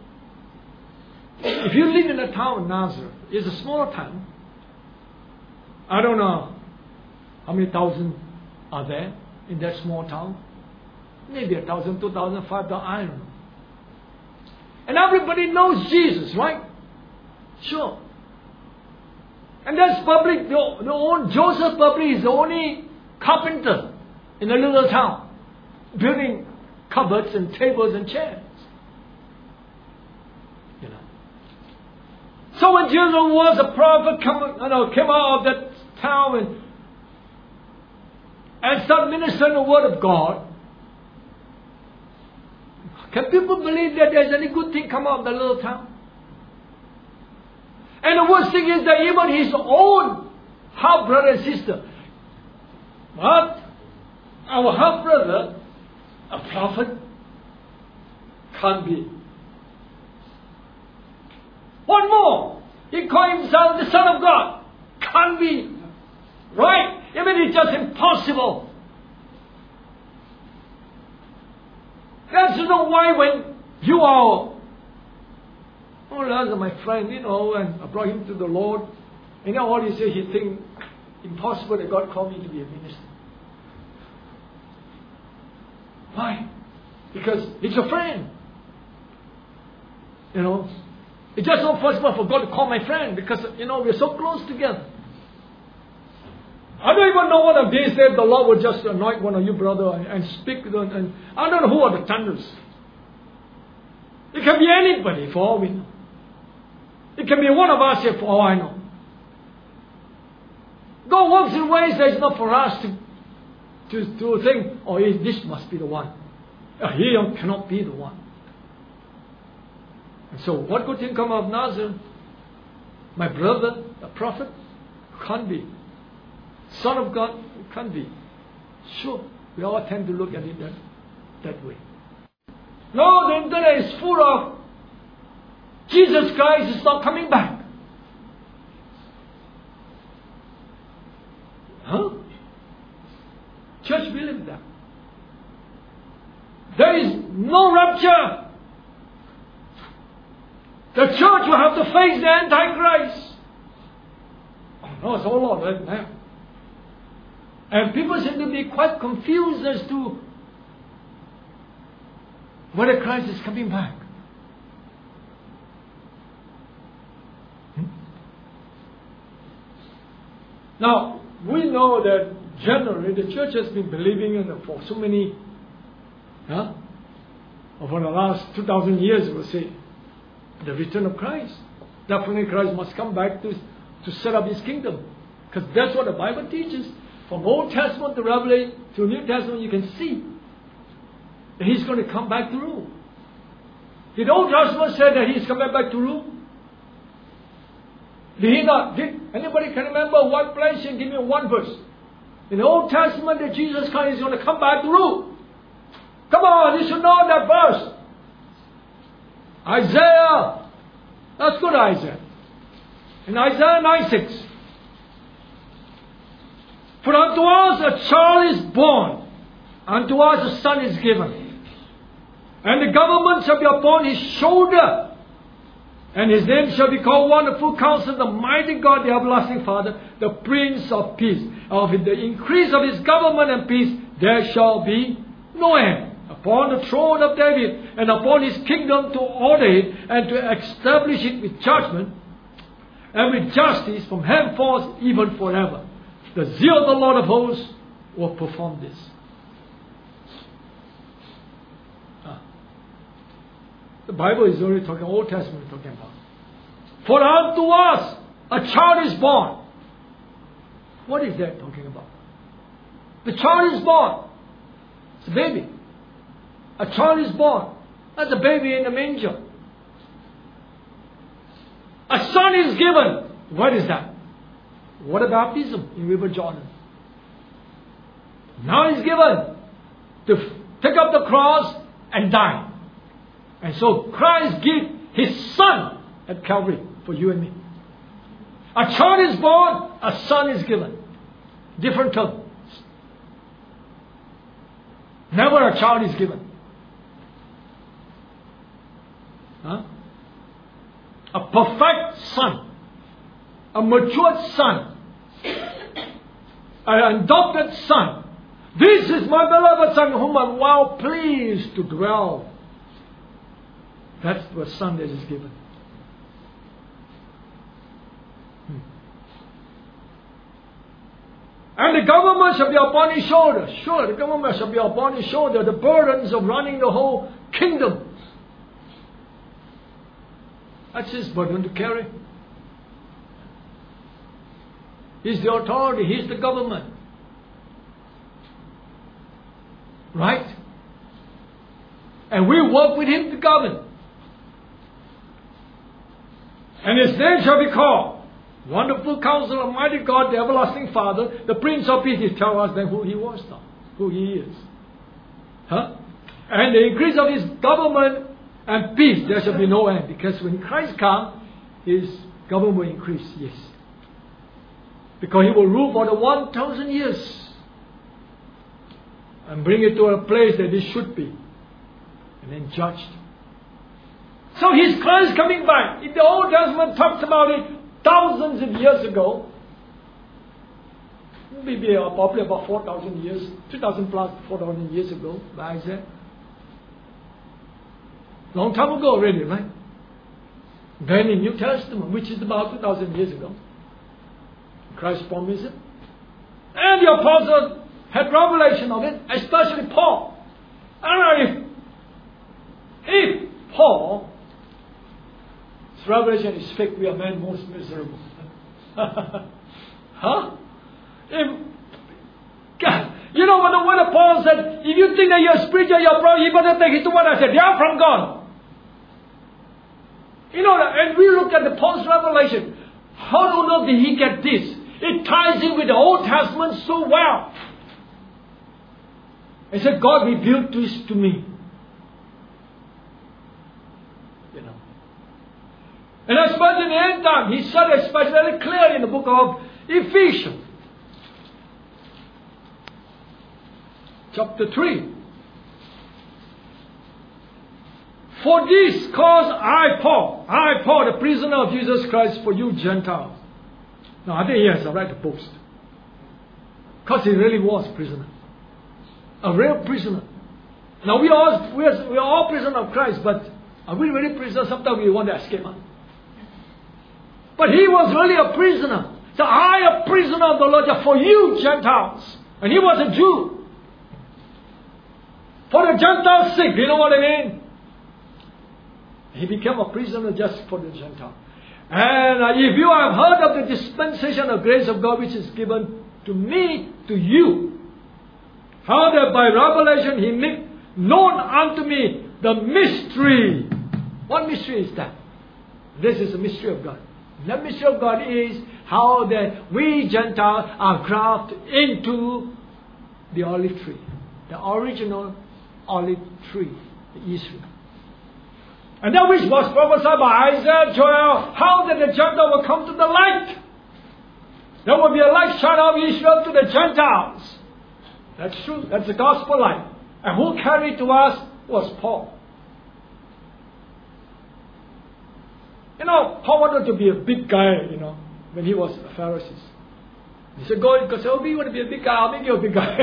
If you live in the town of Nazareth, it's a small town. I don't know how many thousand are there in that small town. Maybe 1,000, 2,000, 5,000, I don't know. And everybody knows Jesus, right? Sure. And that's public. Joseph probably is the only carpenter in a little town, building cupboards and tables and chairs. So when Jesus was a prophet, came out of that town and started ministering the word of God, can people believe that there's any good thing come out of that little town? And the worst thing is that even his own half-brother and sister, what? Our half-brother, a prophet, can't be. What more? He called himself the Son of God. Can't be. Right? I mean, it's just impossible. That's why when you are, Lazarus, my friend, and I brought him to the Lord, and all he said, he think impossible that God called me to be a minister. Why? Because he's a friend. It's just not possible for God to call my friend because, we're so close together. I don't even know one of these days the Lord will just anoint one of you, brother, and speak. And I don't know who are the thunders. It can be anybody for all we know. It can be one of us here for all I know. God works in ways that it's not for us to think, this must be the one. He cannot be the one. And so what good thing come out of Nazareth? My brother, a prophet? Can't be. Son of God? Can't be. Sure, we all tend to look at it that way. No, the internet is full of Jesus Christ is not coming back. Huh? Church believes that. There is no rapture. church will have to face the Antichrist. Oh no, it's all of that now. And people seem to be quite confused as to whether Christ is coming back. Now, we know that generally the church has been believing in for so many, over the last 2,000 years, we'll say, the return of Christ. Definitely Christ must come back to set up His kingdom. Because that's what the Bible teaches. From Old Testament to Revelation to New Testament, you can see that He's going to come back to rule. Did the Old Testament say that He's coming back to rule? Did He not? Did anybody can remember what place? And give me one verse. In the Old Testament that Jesus Christ is going to come back to rule. Come on, you should know that verse. Isaiah. Let's go to Isaiah. In Isaiah 9:6. For unto us a child is born, unto us a son is given, and the government shall be upon His shoulder, and His name shall be called Wonderful Counselor, the Mighty God, the Everlasting Father, the Prince of Peace. Of the increase of His government and peace there shall be no end. Upon the throne of David, and upon His kingdom, to order it and to establish it with judgment and with justice from henceforth even forever. The zeal of the Lord of hosts will perform this. The Bible is only talking, Old Testament talking about. For unto us a child is born. What is that talking about? The child is born. It's a baby. A child is born. That's a baby in the manger. A son is given. What is that? Water baptism in River Jordan. Now He's given to take up the cross and die. And so Christ gave His Son at Calvary for you and me. A child is born, a son is given. Different terms. Never a child is given. A perfect son. A matured son. An adopted son. This is my beloved Son, whom I'm well pleased to dwell. That's the Son that is given. And the government shall be upon His shoulder. Sure, the government shall be upon His shoulder. The burdens of running the whole kingdom. That's His burden to carry. He's the authority. He's the government. Right? And we work with Him to govern. And His name shall be called Wonderful Counselor, Mighty God, the Everlasting Father, the Prince of Peace. He tells us then who He was now, who He is. And the increase of His government and peace, there shall be no end. Because when Christ comes, His government will increase, yes. Because He will rule for the 1,000 years. And bring it to a place that it should be. And then judged. So His Christ coming back. If the Old Testament talks about it thousands of years ago, maybe probably about 4,000 years, 2,000 plus 4,000 years ago, by Isaiah. Long time ago already, right? Then in New Testament, which is about 2,000 years ago, Christ promised it. And the apostles had revelation of it, especially Paul. And if Paul's revelation is fake, we are men most miserable. You know what Paul said? If you think that you're spiritual, you're probably, you better take it to what I said. They are from God. You know, and we look at the Paul's revelation. How on earth did he get this? It ties in with the Old Testament so well. He said, God revealed this to me. You know. And especially in the end time, he said it especially clearly in the book of Ephesians. Chapter 3. For this cause I, Paul, the prisoner of Jesus Christ, for you Gentiles. Now I think he has a right to boast. Because he really was a prisoner. A real prisoner. Now we are all prisoners of Christ, but are we really prisoners? Sometimes we want to escape. But he was really a prisoner. So I, a prisoner of the Lord, for you Gentiles. And he was a Jew. For the Gentiles' sake, you know what I mean? He became a prisoner just for the Gentile. And if you have heard of the dispensation of grace of God which is given to me, to you, how that by revelation he made known unto me the mystery. What mystery is that? This is the mystery of God. The mystery of God is how that we Gentiles are grafted into the olive tree. The original olive tree, Israel. And that which was prophesied by Isaiah, Joel, how that the Gentile will come to the light. There will be a light shine of Israel to the Gentiles. That's true. That's the gospel light. And who carried to us was Paul. You know, Paul wanted to be a big guy, when he was a Pharisee. He said, God said, oh, you want to be a big guy? I'll make you a big guy.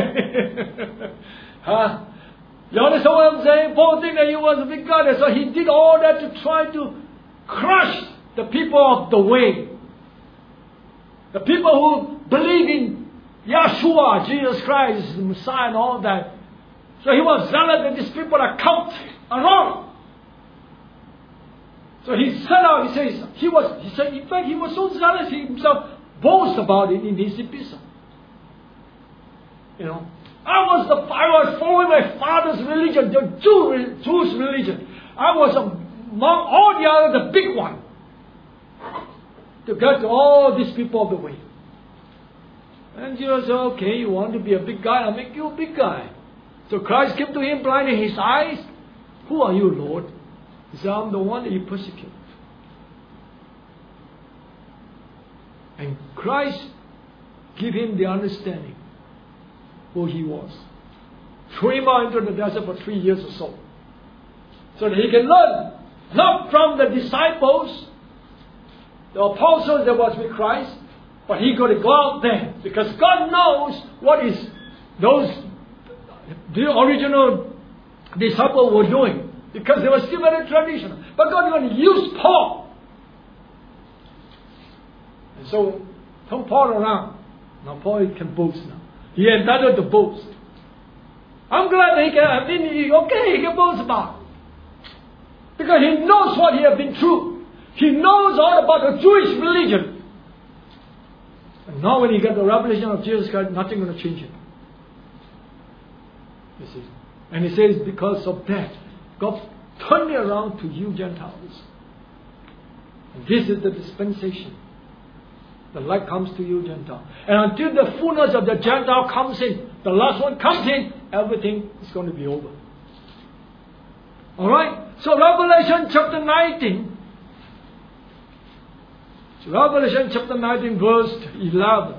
Huh? You understand what I'm saying? Paul think that he was a big guy. So he did all that to try to crush the people of the way. The people who believe in Yeshua, Jesus Christ, the Messiah and all that. So he was zealous that these people are cult and wrong. So he set out, he said, in fact, he was so zealous, he himself boasts about it in his epistle. I was following my father's religion, the Jewish religion. I was among all the other, the big one. To get to all these people of the way. And Jesus said, okay, you want to be a big guy, I'll make you a big guy. So Christ came to him, blinding his eyes. Who are you, Lord? He said, I'm the one that you persecute. And Christ gave him the understanding who he was. Threw him out into the desert for 3 years or so. So that he can learn, not from the disciples, the apostles that was with Christ, but he got to go out there. Because God knows what is the original disciples were doing. Because they were still very traditional. But God is going to use Paul. And so, turn Paul around. Now Paul can boast now. He is entitled to boast. I'm glad that he can boast about it. Because he knows what he has been through. He knows all about the Jewish religion. And now when he got the revelation of Jesus Christ, nothing going to change it. You see. And he says, because of that, God turned me around to you Gentiles. And this is the dispensation. The light comes to you Gentile. And until the fullness of the Gentile comes in, the last one comes in, everything is going to be over. Alright? So Revelation chapter 19. Revelation chapter 19 verse 11.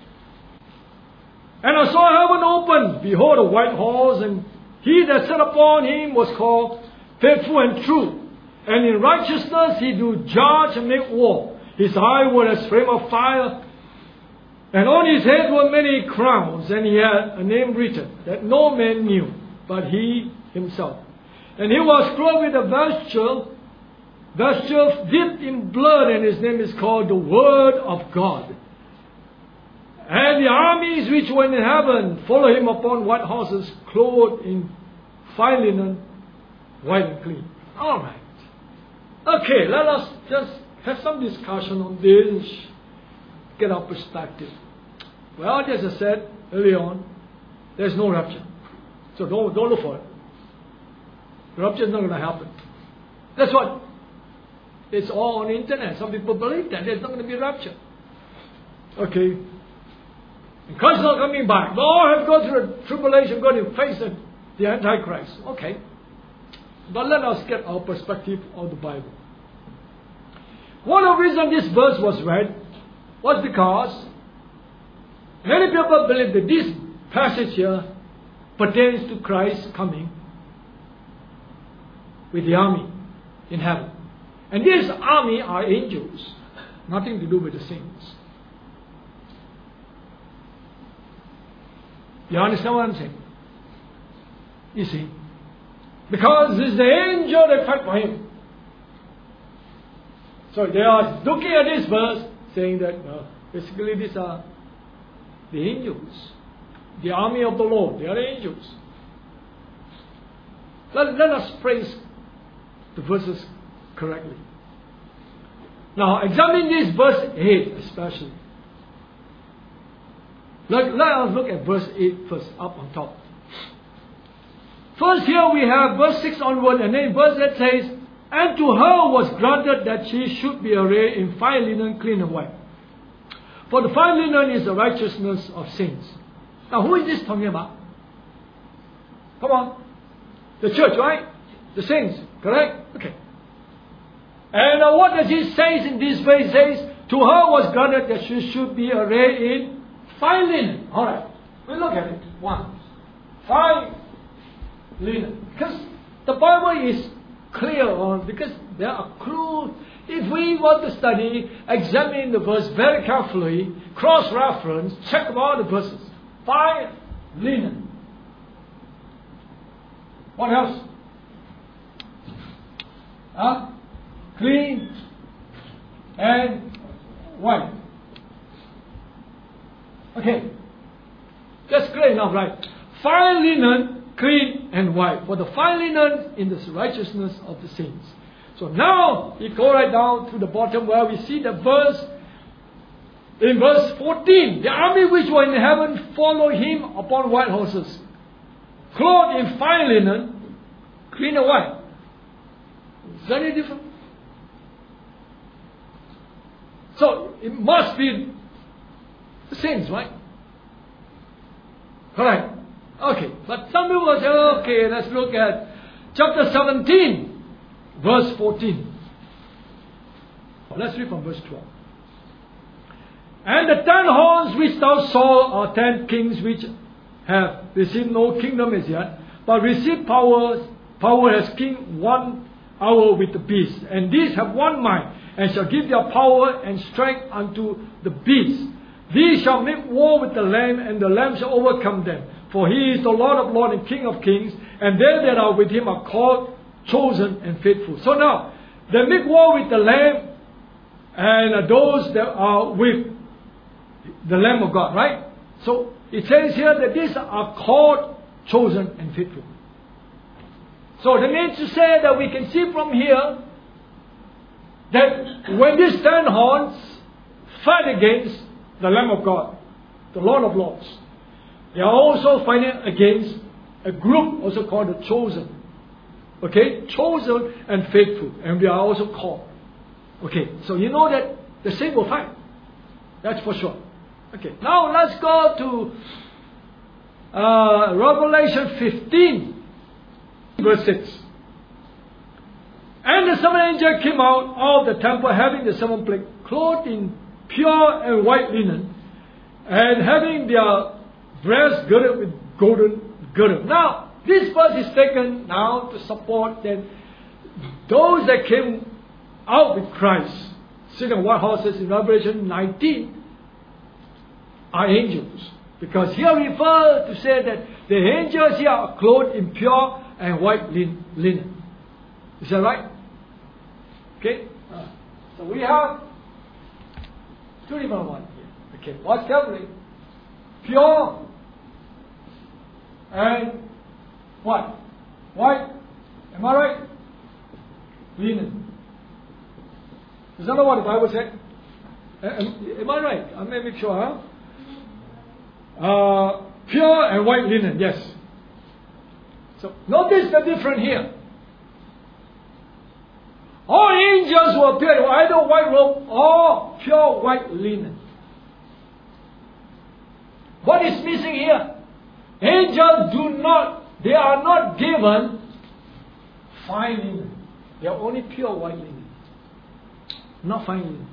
And I saw heaven open, behold a white horse, and he that sat upon him was called Faithful and True. And in righteousness he do judge and make war. His eye was as flame of fire, and on his head were many crowns, and he had a name written that no man knew, but he himself. And he was clothed with a vesture dipped in blood, and his name is called the Word of God. And the armies which were in heaven followed him upon white horses, clothed in fine linen, white and clean. All right. Okay, let us just have some discussion on this, get our perspective. Well, as I said early on, there's no rapture. So don't look for it. The rapture is not going to happen. That's what. It's all on the internet. Some people believe that there's not going to be rapture. Okay. And Christ is not coming back. We all have gone through a tribulation, going to face the Antichrist. Okay. But let us get our perspective of the Bible. One of the reasons this verse was read was because many people believe that this passage here pertains to Christ coming with the army. in heaven. And this army are angels. Nothing to do with the saints. You understand what I'm saying? You see? Because it's the angel that fight for him. So they are looking at this verse saying that basically these are the angels. The army of the Lord. They are the angels. Let us praise the verses correctly. Now examine this verse 8 especially. Let us look at verse 8 first, up on top. First here we have verse 6 onward, and then verse 8 says, and to her was granted that she should be arrayed in fine linen, clean and white. For the fine linen is the righteousness of saints. Now who is this talking about? Come on. The church, right? The saints, correct? Okay. And what does he say in this verse? He says, to her was granted that she should be arrayed in fine linen. Alright. We look at it. One. Fine linen. Because the Bible is clear on, because there are clues. If we want to study, examine the verse very carefully, cross-reference, check about the verses. Fine linen. What else? Clean and white. Okay. That's clear enough, right? Fine linen, clean and white. For the fine linen in the righteousness of the saints. So now we go right down to the bottom where we see the verse. In verse 14, the army which were in heaven followed him upon white horses, clothed in fine linen, clean and white. Is that any different? So it must be the saints, right? Correct. Okay, but some people say, okay, let's look at chapter 17, verse 14. Let's read from verse 12. And the 10 horns which thou saw are 10 kings which have received no kingdom as yet, but received power as king 1 hour with the beast. And these have one mind, and shall give their power and strength unto the beast. These shall make war with the Lamb, and the Lamb shall overcome them. For he is the Lord of lords and King of kings, and they that are with him are called, chosen, and faithful. So now, they make war with the Lamb, and those that are with the Lamb of God, right? So it says here that these are called, chosen, and faithful. So that means to say that we can see from here that when these 10 horns fight against the Lamb of God, the Lord of Lords, they are also fighting against a group also called the chosen. Okay? Chosen and faithful. And we are also called. Okay, so you know that the saint will fight. That's for sure. Okay, now let's go to Revelation 15, verse 6. And the seventh angel came out of the temple having the seven plagues, clothed in pure and white linen, and having their breasts girded with golden girdle. Now, this verse is taken now to support that those that came out with Christ, sitting on white horses in Revelation 19, are angels. Because here refer to say that the angels here are clothed in pure and white linen. Is that right? Okay? So we have two different ones here. Okay, watch carefully. Pure and what? White. Am I right? Linen. Is that not what the Bible said? Am I right? I may make sure, huh? Pure and white linen, yes. So notice the difference here. All angels will appear in either white robe or pure white linen. What is missing here? Angels they are not given fine linen. They are only pure white linen. Not fine linen.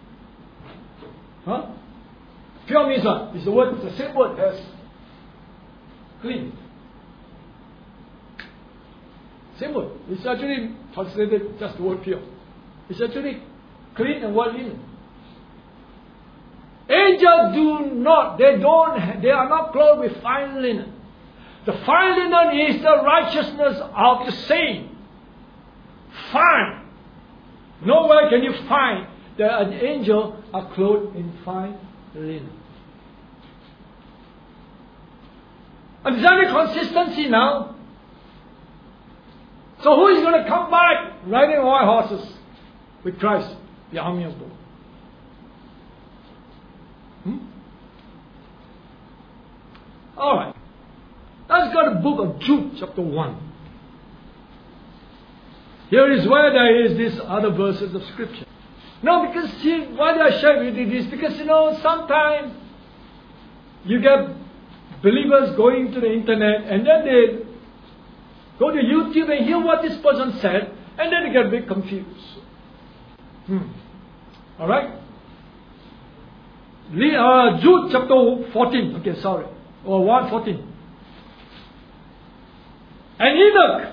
Huh? Pure means what? It's the same word as clean. Simple. It's actually translated just the word pure. It's actually clean and white linen. Angels they are not clothed with fine linen. The fine linen is the righteousness of the saint. Fine. Nowhere can you find that an angel are clothed in fine linen. And is there any consistency now? So who is going to come back riding white horses with Christ, the army of God? Alright. Let's go to the book of Jude, chapter 1. Here is where there is these other verses of Scripture. No, because see, why do I share with you this? Because sometimes you get believers going to the internet and then they go to YouTube and hear what this person said and then they get a bit confused. Alright? Jude chapter 14. Okay, sorry. Or 1:14. And Enoch,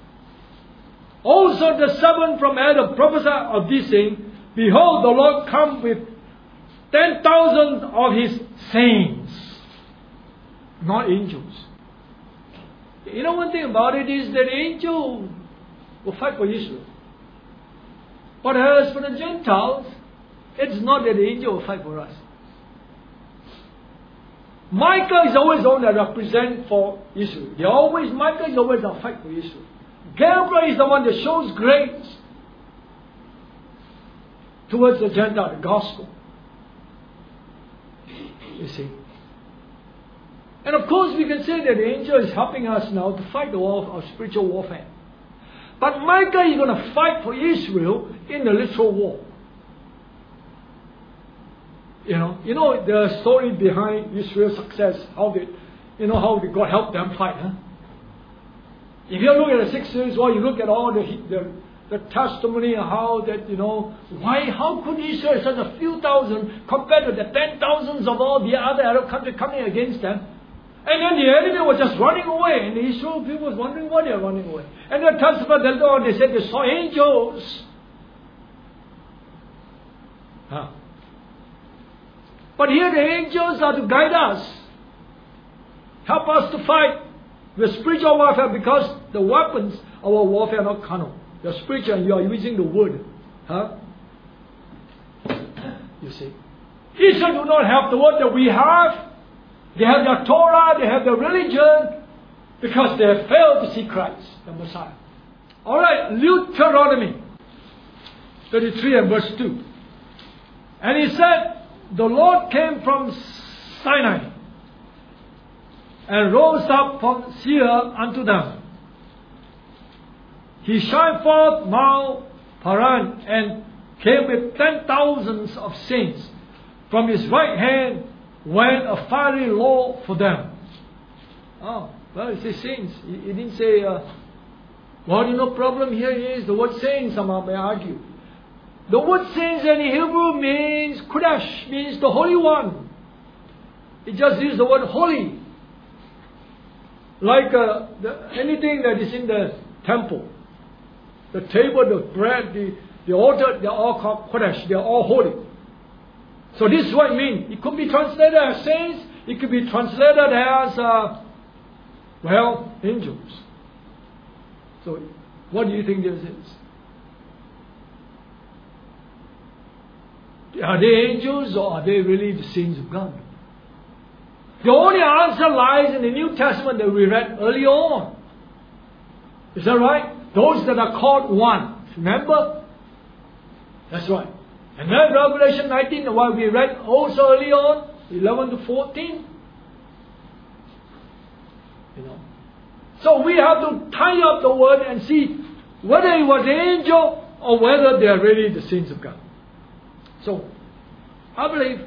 also the servant from Adam, prophesied of this saying, Behold, the Lord come with 10,000 of his saints, not angels. One thing about it is that angels will fight for Israel. But as for the Gentiles, it's not that the angel will fight for us. Micah is always the one that represents for Israel. Micah is always a fight for Israel. Gabriel is the one that shows grace towards the Gentile, the gospel. You see. And of course we can say that the angel is helping us now to fight the war of spiritual warfare. But Micah is going to fight for Israel in the literal war. You know the story behind Israel's success, how God helped them fight, huh? If you look at the 6 years war, you look at all the testimony of how that, how could Israel such a few thousand compared to the 10,000s of all the other Arab countries coming against them? And then the enemy was just running away, and the Israel people was wondering why they are running away. And they testified the Lord, they said they saw angels. But here the angels are to guide us, help us to fight the spiritual warfare, because the weapons of our warfare are not carnal. They are spiritual, and you are using the word. You see. Israel do not have the word that we have. They have their Torah, they have their religion, because they have failed to see Christ, the Messiah. Alright, Deuteronomy 33 and verse 2. And he said, the Lord came from Sinai and rose up from Seir unto them. He shined forth Mount Paran and came with 10,000s of saints. From his right hand went a fiery law for them. Oh, well, he says saints. He didn't say, problem here is the word saints, some may argue. The word saints in Hebrew means Kodesh, means the Holy One. It just uses the word holy. Like anything that is in the temple. The table, the bread, the altar, they're all called Kodesh. They're all holy. So this is what it means. It could be translated as saints. It could be translated as, angels. So what do you think this is? Are they angels or are they really the saints of God? The only answer lies in the New Testament that we read earlier on. Is that right? Those that are called one. Remember? That's right. And then Revelation 19, what we read also earlier on, 11 to 14. So we have to tie up the word and see whether it was an angel or whether they are really the saints of God. So, I believe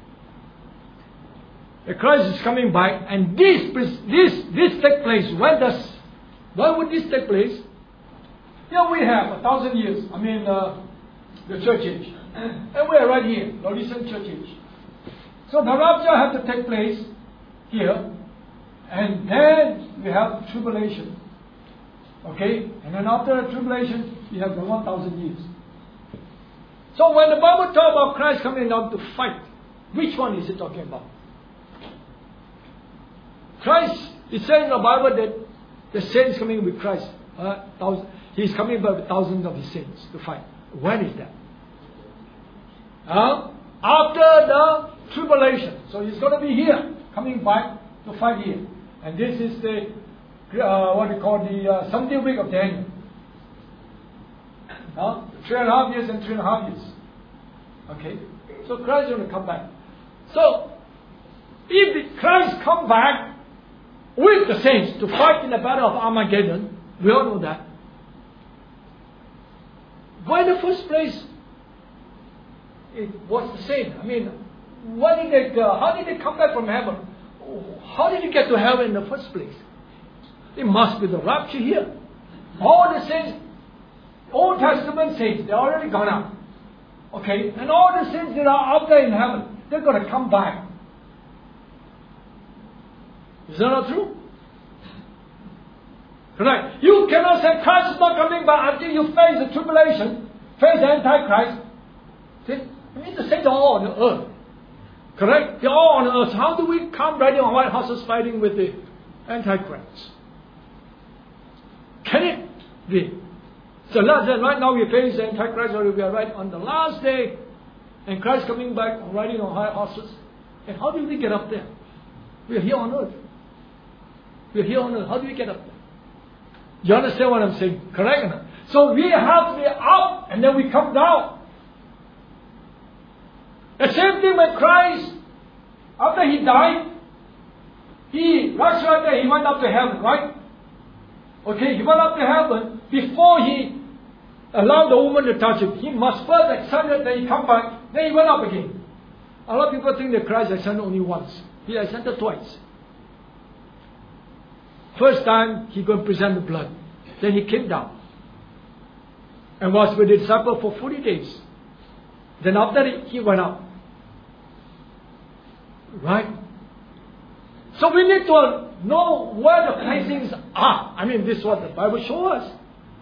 that Christ is coming back, and this take place. When would this take place? Here we have 1,000 years. The church age, and we are right here, the recent church age. So the rapture has to take place here, and then we have tribulation. Okay? And then after the tribulation, you have the 1,000 years. So when the Bible talks about Christ coming down to fight, which one is it talking about? Christ, it says in the Bible that the saints coming with Christ. He's coming back with thousands of his saints to fight. When is that? After the tribulation. So he's going to be here, coming back to fight here. And this is the, what we call the 70th week of Daniel. 3.5 years and 3.5 years. Okay? So Christ is going to come back. So, if Christ come back with the saints to fight in the battle of Armageddon, we all know that. Why in the first place it was the same? I mean, how did they come back from heaven? How did they get to heaven in the first place? It must be the rapture here. All the saints, Old Testament saints, they're already gone out. Okay? And all the saints that are out there in heaven, they're going to come back. Is that not true? Correct. You cannot say Christ is not coming back until you face the tribulation, face the Antichrist. See? I mean, the saints are all on the earth. Correct? They're all on the earth. How do we come riding on white horses fighting with the Antichrist? Can it be? So right now we face the Antichrist, or we are right on the last day, and Christ coming back riding on white horses. And how do we get up there? We are here on earth. We are here on earth. How do we get up there? You understand what I'm saying? Correct? So we have to be up, and then we come down. The same thing with Christ. After he died, he resurrected, he went up to heaven, right? Okay, he went up to heaven. Before he allowed the woman to touch him, he must first ascend, then he come back, then he went up again. A lot of people think that Christ ascended only once. He ascended twice. First time, he going to present the blood. Then he came down and was with the disciples for 40 days. Then after that, he went up. Right? So we need to know where the placings are. I mean, this is what the Bible shows us.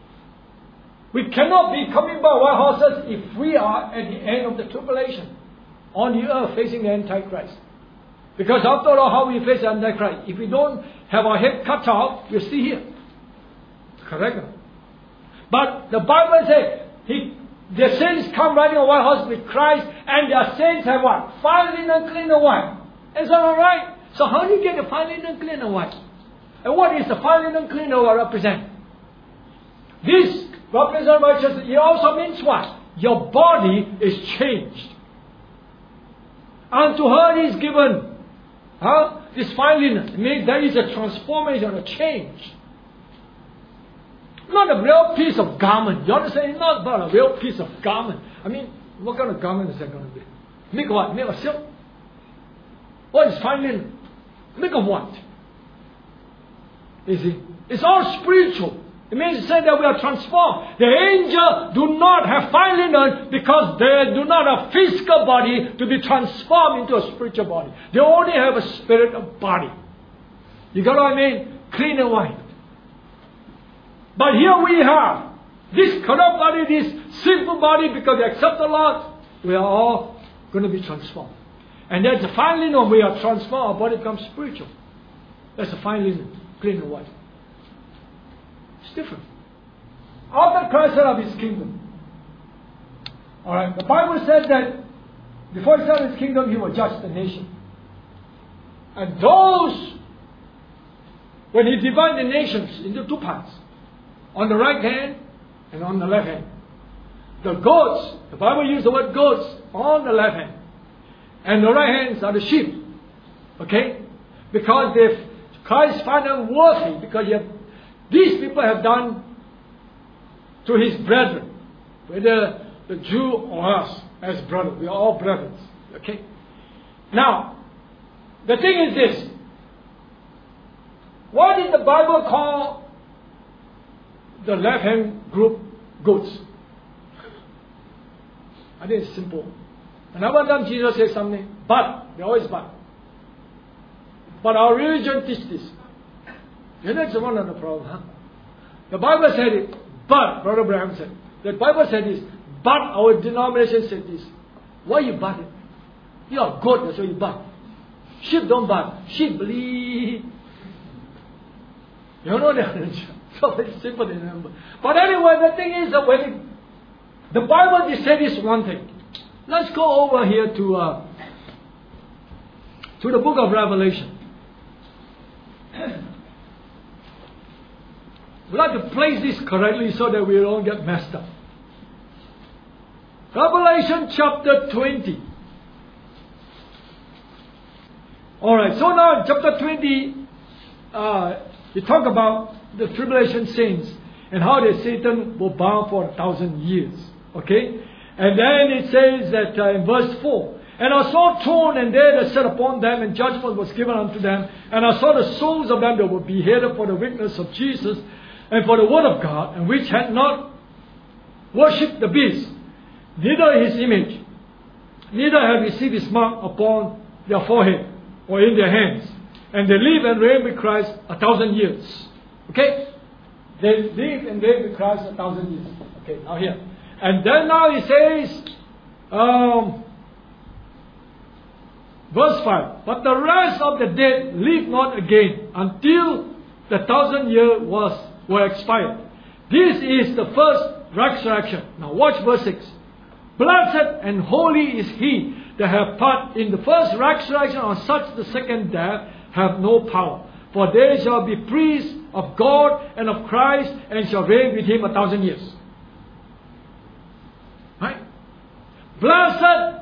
We cannot be coming by white horses if we are at the end of the tribulation on the earth facing the Antichrist. Because after all, how we face the Antichrist? If we don't have our head cut off, we're still here. Correct? But the Bible says, the saints come riding on white horse with Christ, and their saints have what? Fine linen, clean and white. Is that alright? So how do you get the fine linen, clean and white? And what is the fine linen, clean and white represent? This represents righteousness. It also means what? Your body is changed. And to her is given this fine linen. It means there is a transformation, a change. Not a real piece of garment. You understand? It's not about a real piece of garment. I mean, what kind of garment is that going to be? Make what? Make of silk? What is fine linen? Make of what? You see? It's all spiritual. It means to say that we are transformed. The angels do not have fine linen because they do not have physical body to be transformed into a spiritual body. They only have a spiritual body. You got what I mean? Clean and white. But here we have this corrupt body, this sinful body, because they accept the Lord, we are all going to be transformed. And that's the fine linen, we are transformed, our body becomes spiritual. That's the fine linen, clean and white. It's different. After Christ set up his kingdom, alright, the Bible says that before he set up his kingdom, he will judge the nation. And those, when he divided the nations into two parts, on the right hand and on the left hand. The goats, the Bible uses the word goats on the left hand. And the right hands are the sheep. Okay? Because Christ found them worthy. Because these people have done to his brethren. Whether the Jew or us as brothers. We are all brothers. Okay? Now, the thing is this. What did the Bible call the left-hand group goats? I think it's simple. And one time Jesus says something, but, they always but. But our religion teaches this. And that's one of the problem, The Bible said it, but, Brother Abraham said, the Bible said this, but our denomination said this. Why you but it? You are good, that's why you but. Sheep don't but. Sheep bleed. You know that? So very simple to remember. But anyway, the thing is that when the Bible just said this one thing. Let's go over here to the book of Revelation. We'd like to place this correctly so that we don't get messed up. Revelation chapter 20. Alright, so now in chapter 20, we talk about the tribulation saints and how that Satan will bound for 1,000 years. Okay? And then it says that in verse 4, and I saw a throne, and there that sat upon them, and judgment was given unto them. And I saw the souls of them that were beheaded for the witness of Jesus and for the word of God, and which had not worshipped the beast, neither his image, neither had received his mark upon their forehead or in their hands. And they live and reign with Christ 1,000 years. Okay? They live and reign with Christ 1,000 years. Okay, now here. And then now he says, verse 5, but the rest of the dead live not again until the 1,000 years were expired. This is the first resurrection. Now watch verse 6. Blessed and holy is he that have part in the first resurrection. On such the second death have no power. For they shall be priests of God and of Christ, and shall reign with him 1,000 years. Right? Blessed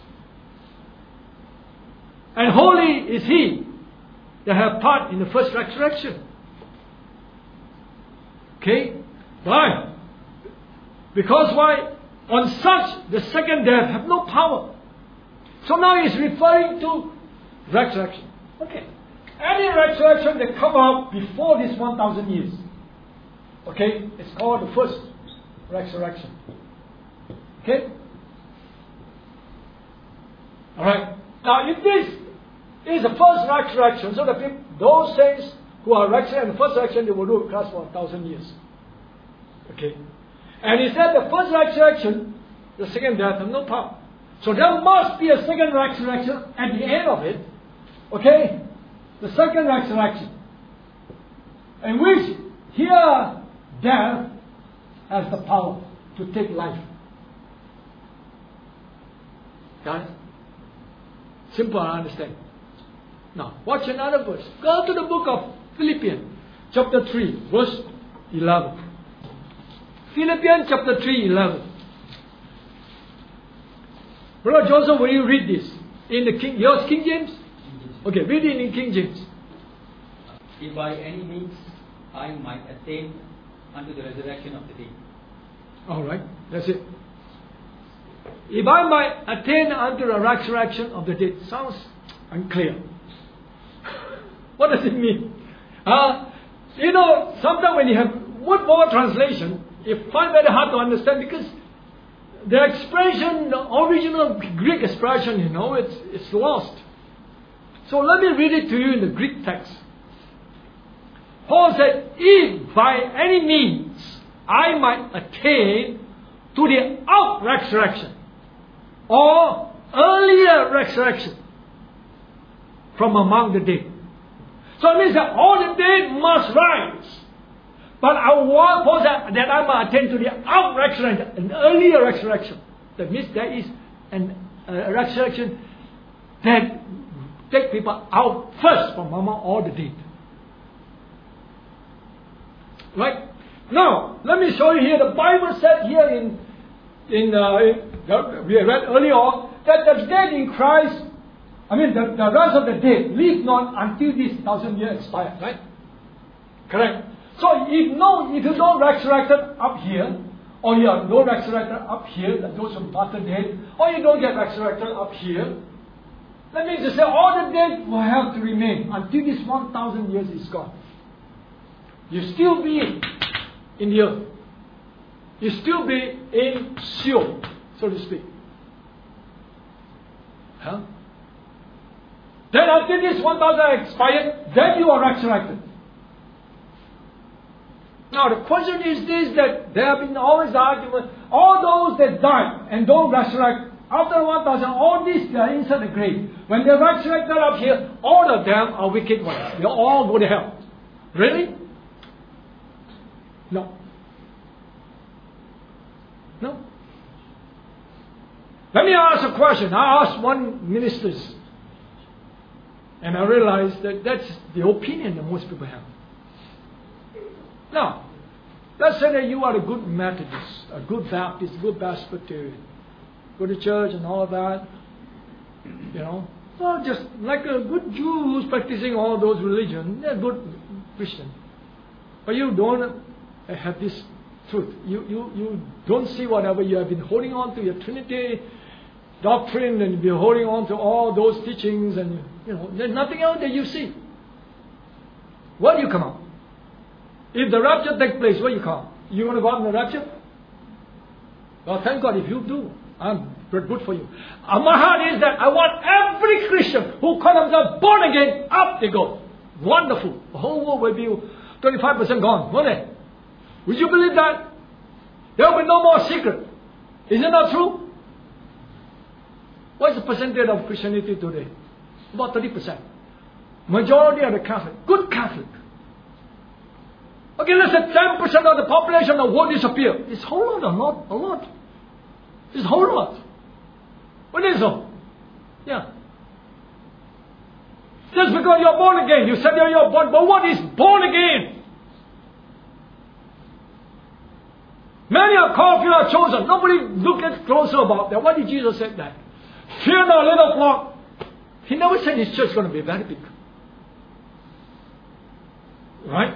and holy is he that have part in the first resurrection. Okay? Why? Because why? On such the second death have no power. So now he's referring to resurrection. Okay. Any resurrection that come out before this 1,000 years. Okay? It's called the first resurrection. Okay? Alright. Now if this is the first resurrection, so that those saints who are resurrected in the first resurrection, they will rule with Christ for 1,000 years. Okay? And he said the first resurrection, the second death have no power. So there must be a second resurrection at the end of it. Okay? The second resurrection. In which here death has the power to take life. Got it? Simple, I understand. Now, watch another verse. Go to the book of Philippians, chapter 3, verse 11. Philippians chapter 3, 11. Brother Joseph, will you read this? In the yours King James? Okay, read it in King James. If by any means I might attain unto the resurrection of the dead. Alright, that's it. If I might attain unto the resurrection of the dead. Sounds unclear. What does it mean? You know, sometimes when you have word for word translation, you find very hard to understand because the expression, the original Greek expression, you know, it's lost. So let me read it to you in the Greek text. Paul said, if by any means I might attain to the out resurrection or earlier resurrection from among the dead. So it means that all the dead must rise. But I want Paul said that I might attain to the out resurrection, an earlier resurrection. That means there is a resurrection that take people out first from among all the dead. Right? Now, let me show you here. The Bible said here we read earlier on that the dead in Christ, the rest of the dead live not until this 1,000 years expire. Right? Correct. So if you don't resurrected up here, or you are not resurrected up here, that those who are dead, or you don't get resurrected up here, that means to say all the dead will have to remain until this 1,000 years is gone. You still be in the earth. You still be in Sheol, so to speak. Huh? Then until this 1,000 expired, then you are resurrected. Now Now the question is this, that there have been always arguments, all those that died and don't resurrect, after 1,000, all these, they are inside the grave. When they resurrected up here, all of them are wicked ones. They all go to hell. Really? No. No. Let me ask a question. I asked one minister, and I realized that that's the opinion that most people have. Now, let's say that you are a good Methodist, a good Baptist, a good Presbyterian, go to church and all that, well, just like a good Jew who's practicing all those religions, they're good Christian. But you don't have this truth. You don't see whatever you have been holding on to, your Trinity doctrine, and you've been holding on to all those teachings, and there's nothing else that you see. Where do you come out? If the rapture takes place, where you come? You want to go out in the rapture? Well, thank God if you do. I'm good for you. My heart is that I want every Christian who calls themselves born again, up they go. Wonderful. The whole world will be 25% gone, won't it? Would you believe that? There will be no more secret. Is it not true? What is the percentage of Christianity today? About 30%. Majority are the Catholic. Good Catholic. Okay, let's say 10% of the population of the world disappear. It's a whole lot, not a lot. It's a whole lot. What is so? Yeah. Just because you're born again, you said you're born, but what is born again? Many are called, few are chosen. Nobody look at closer about that. Why did Jesus say that? Fear not, little flock. He never said his church is going to be very big. Right?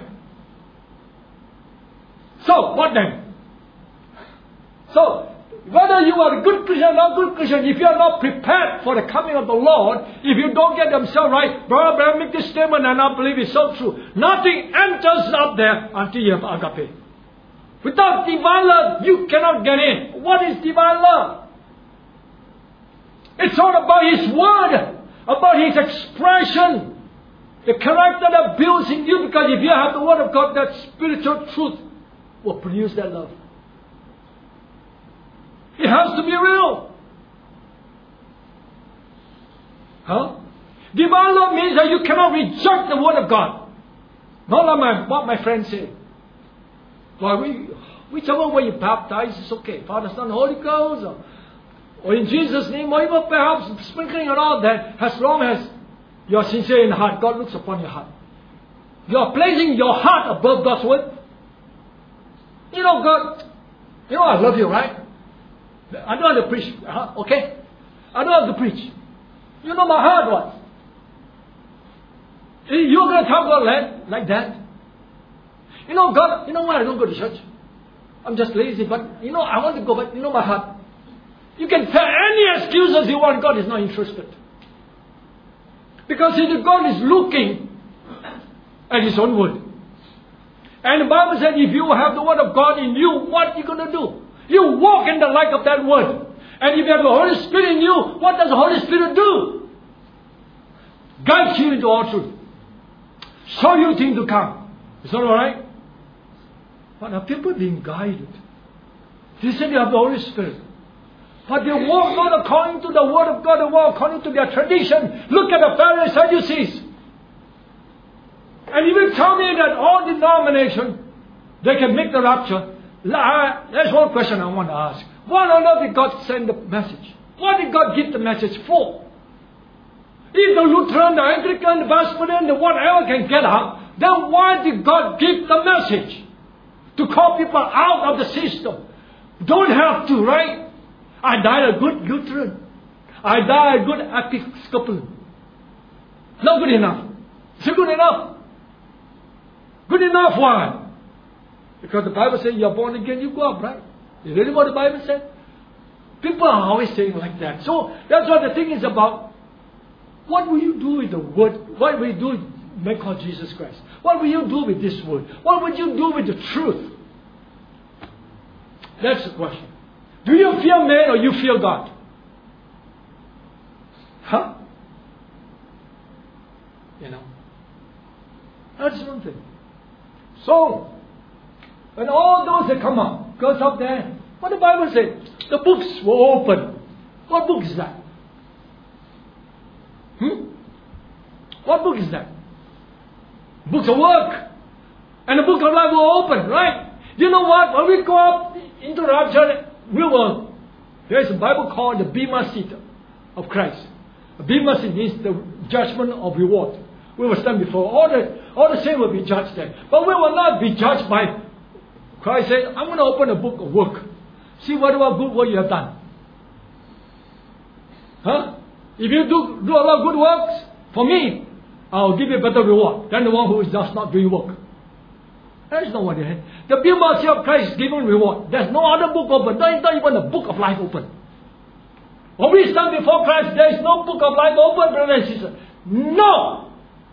So, what then? So, whether you are a good Christian or not good Christian, if you are not prepared for the coming of the Lord, if you don't get themselves right, brother, make this statement and I believe it's so true. Nothing enters up there until you have agape. Without divine love, you cannot get in. What is divine love? It's all about His Word, about His expression, the character that builds in you, because if you have the Word of God, that spiritual truth will produce that love. It has to be real. Huh? Divine love means that you cannot reject the Word of God. Not like what my friends say. Well, whichever way you baptize is okay. Father, Son, Holy Ghost, or in Jesus' name, or even perhaps sprinkling and all that, as long as you are sincere in heart, God looks upon your heart. You are placing your heart above God's Word. God, I love you, right? I don't have to preach, okay? I don't have to preach. You know my heart what? You're going to tell God like that? God, why I don't go to church? I'm just lazy, but I want to go, but my heart. You can tell any excuses you want, God is not interested. Because God is looking at His own Word. And the Bible said if you have the Word of God in you, what are you going to do? You walk in the light of that Word. And if you have the Holy Spirit in you, what does the Holy Spirit do? Guide you into all truth. Show you things to come. Is that alright? But are people being guided? They say they have the Holy Spirit. But they walk not according to the Word of God, they walk according to their tradition. Look at the Pharisees, Sadducees. And even tell me that all denominations, they can make the rapture. That's one question I want to ask. Why on earth did God send the message? What did God give the message for? If the Lutheran, the Anglican, the Presbyterian, the whatever can get up, then why did God give the message? To call people out of the system. Don't have to, right? I died a good Lutheran. I died a good Episcopal. Not good enough. Is it good enough? Good enough, why? Because the Bible says you're born again, you go up, right? You read what the Bible said? People are always saying like that. So that's what the thing is about. What will you do with the Word? What will you do with man called Jesus Christ? What will you do with this Word? What would you do with the truth? That's the question. Do you fear man or you fear God? Huh? That's one thing. So, When all those that come up, goes up there, what the Bible said? The books were open. What book is that? What book is that? Books of work. And the book of life will open, right? You know what? When we go up into rapture, there's a Bible called the Bema Seat of Christ. The Bema Seat means the judgment of reward. We will stand before. All the same will be judged there. But we will not be judged by Christ said, I'm going to open a book of work. See what good work you have done. Huh? If you do a lot of good works, for me, I'll give you a better reward than the one who is just not doing work. That is not what it is. The Bema Seat of Christ is given reward. There's no other book open. Not even the book of life open. When we stand before Christ, there is no book of life open, brothers and sisters. No!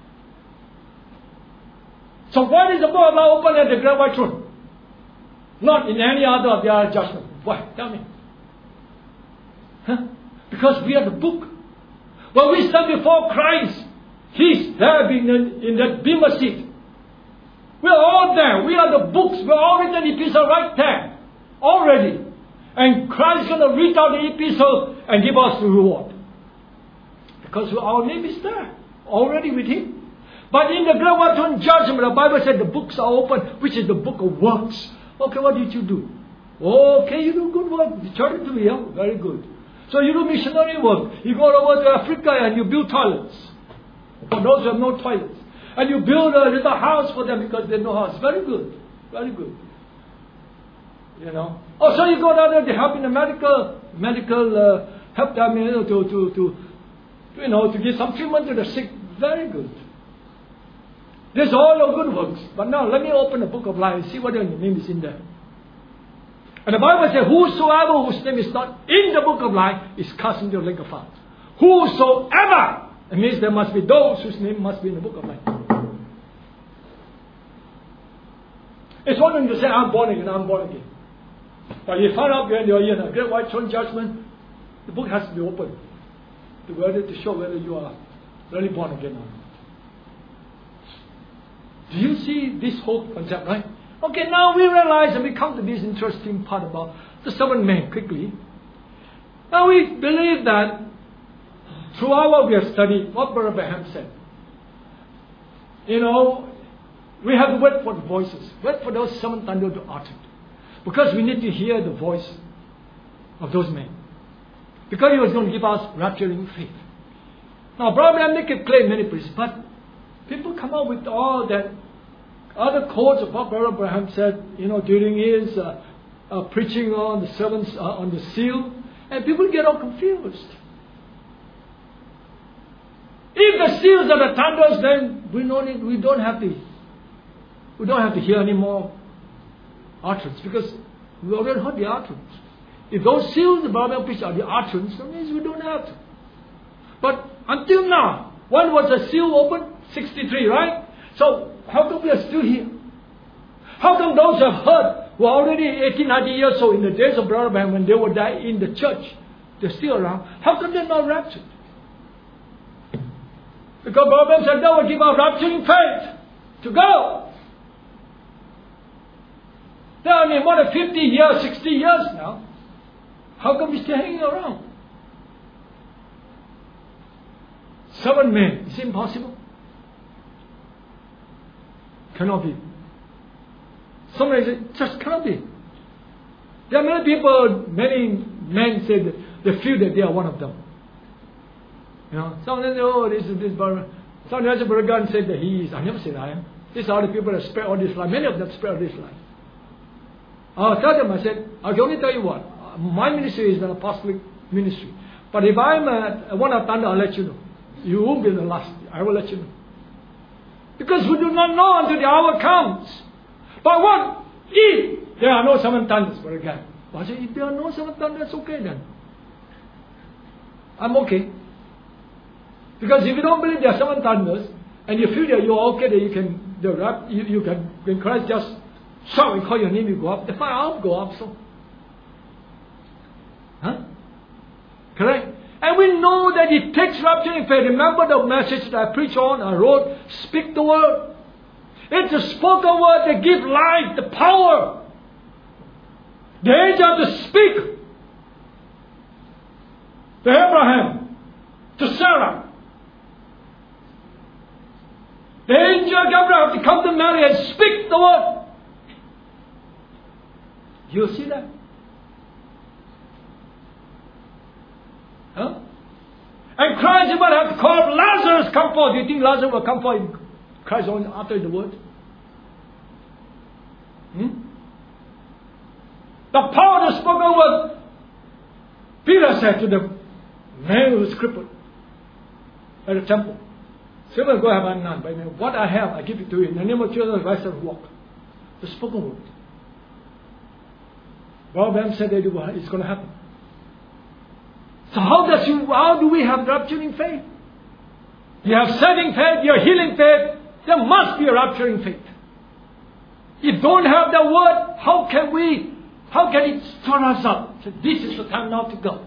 So why is the book of life open at the great white throne? Not in any other of their judgment. Why? Tell me. Huh? Because we are the book. When we stand before Christ, He's there in that Bema Seat. We are all there. We are the books. We are all written epistle right there. Already. And Christ is going to read out the epistle and give us the reward. Because our name is there. Already with Him. But in the great white throne judgment, the Bible said the books are open, which is the book of works. Okay, what did you do? Okay, you do good work. You charity to me, yeah? Very good. So you do missionary work. You go over to Africa and you build toilets. For those who have no toilets. And you build a little house for them because they have no house. Very good. Very good. You know. Oh, so you go down there to help in the medical help them, to give some treatment to the sick. Very good. There's all your good works. But now let me open the book of life and see what your name is in there. And the Bible says, whosoever whose name is not in the book of life is cast into the lake of fire. Whosoever! It means there must be those whose name must be in the book of life. It's one thing to say, I'm born again, I'm born again. But you find out when you're in a great white throne judgment, the book has to be opened to show whether you are really born again or not. Do you see this whole concept, right? Okay, now we realize and we come to this interesting part about the seven men quickly. Now we believe that throughout what we have studied, what Brother Abraham said, we have to wait for the voices. Wait for those seven thunder to utter. Because we need to hear the voice of those men. Because He was going to give us rapturing faith. Now, Brother Abraham make it clear in many places, but people come up with all that other quotes of what Brother Abraham said, during his preaching on the servants, on the seal, and people get all confused. If the seals are the thunders, then we don't have to hear any more utterance, because we already heard the utterance. If those seals the Bible preach are the utterance, that means we don't have to. But until now, when was the seal opened? 63, right? So how come we are still here? How come those who have heard who are already 18, 90 years old in the days of Brother Abraham when they would die in the church, they're still around? How come they're not raptured? Because Brother Abraham said, "They will give us rapturing faith to go." There are more than 50 years, 60 years now. How come we're still hanging around? 7 men. Is it impossible? Cannot be. Somebody said, just cannot be. There are many people, many men say that they feel that they are one of them. Some say, oh, this is this brother. Some else, Brother Gunn said that he is. I never said I am. These are the people that spread all this life. Many of them spread all this life. I'll tell them, I said, I can only tell you what. My ministry is an apostolic ministry. But if I'm one of thunder, I'll let you know. You won't be the last. I will let you know. Because we do not know until the hour comes. But what if there are no 7 thunders, Brother Gunn? I said, if there are no 7 thunders, okay then. I'm okay. Because if you don't believe there are 7 thunders, and you feel that you are okay, that you can, when Christ just shout and call your name, you go up, then fine, I'll go up, so. Huh? Correct? And we know that it takes rapturing faith. Remember the message that I preached on, I wrote, speak the word. It's the spoken word that gives life, the power. The angel to speak to Abraham, to Sarah. The angel Gabriel to come to Mary and speak the word. You see that? Huh? And Christ will have to call Lazarus come forth. Do you think Lazarus will come forth? Christ only after the word? The power of the spoken word. Peter said to the man who was crippled at the temple, "Silver, go have none. But what I have, I give it to you. In the name of Jesus, rise and walk." The spoken word. Abraham said that it's going to happen. So how do we have rapturing faith? You have saving faith, you have healing faith. There must be a rapturing faith. If you don't have the word, how can it stir us up? So this is the time now to go.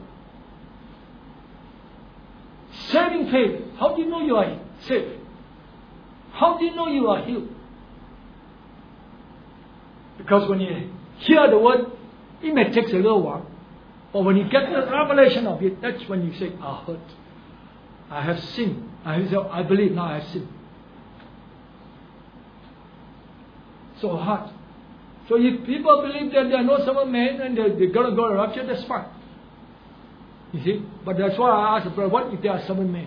Saving faith. How do you know you are saved? How do you know you are healed? Because when you hear the word, it may take a little while. But when you get the revelation of it, that's when you say, I heard. I have sinned. I believe now I have sinned. So hard. So if people believe that there are no seven men and they're going to go to rapture, that's fine. You see? But that's why I asked the brother, what if there are seven men?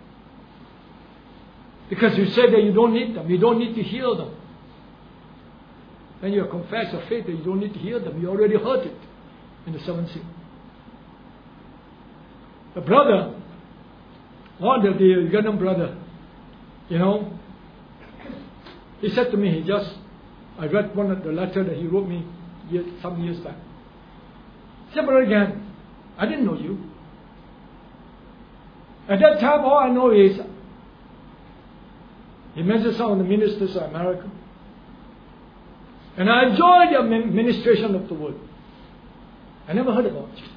Because you say that you don't need them. You don't need to heal them. When you confess your faith that you don't need to heal them, you already heard it in the seventh seal. The brother, one of the Uganda brother, he said to me, I read one of the letter that he wrote me some years back. He said, Brother again, I didn't know you. At that time, all I know is, he mentioned some of the ministers of America. And I enjoyed their ministration of the word. I never heard about it.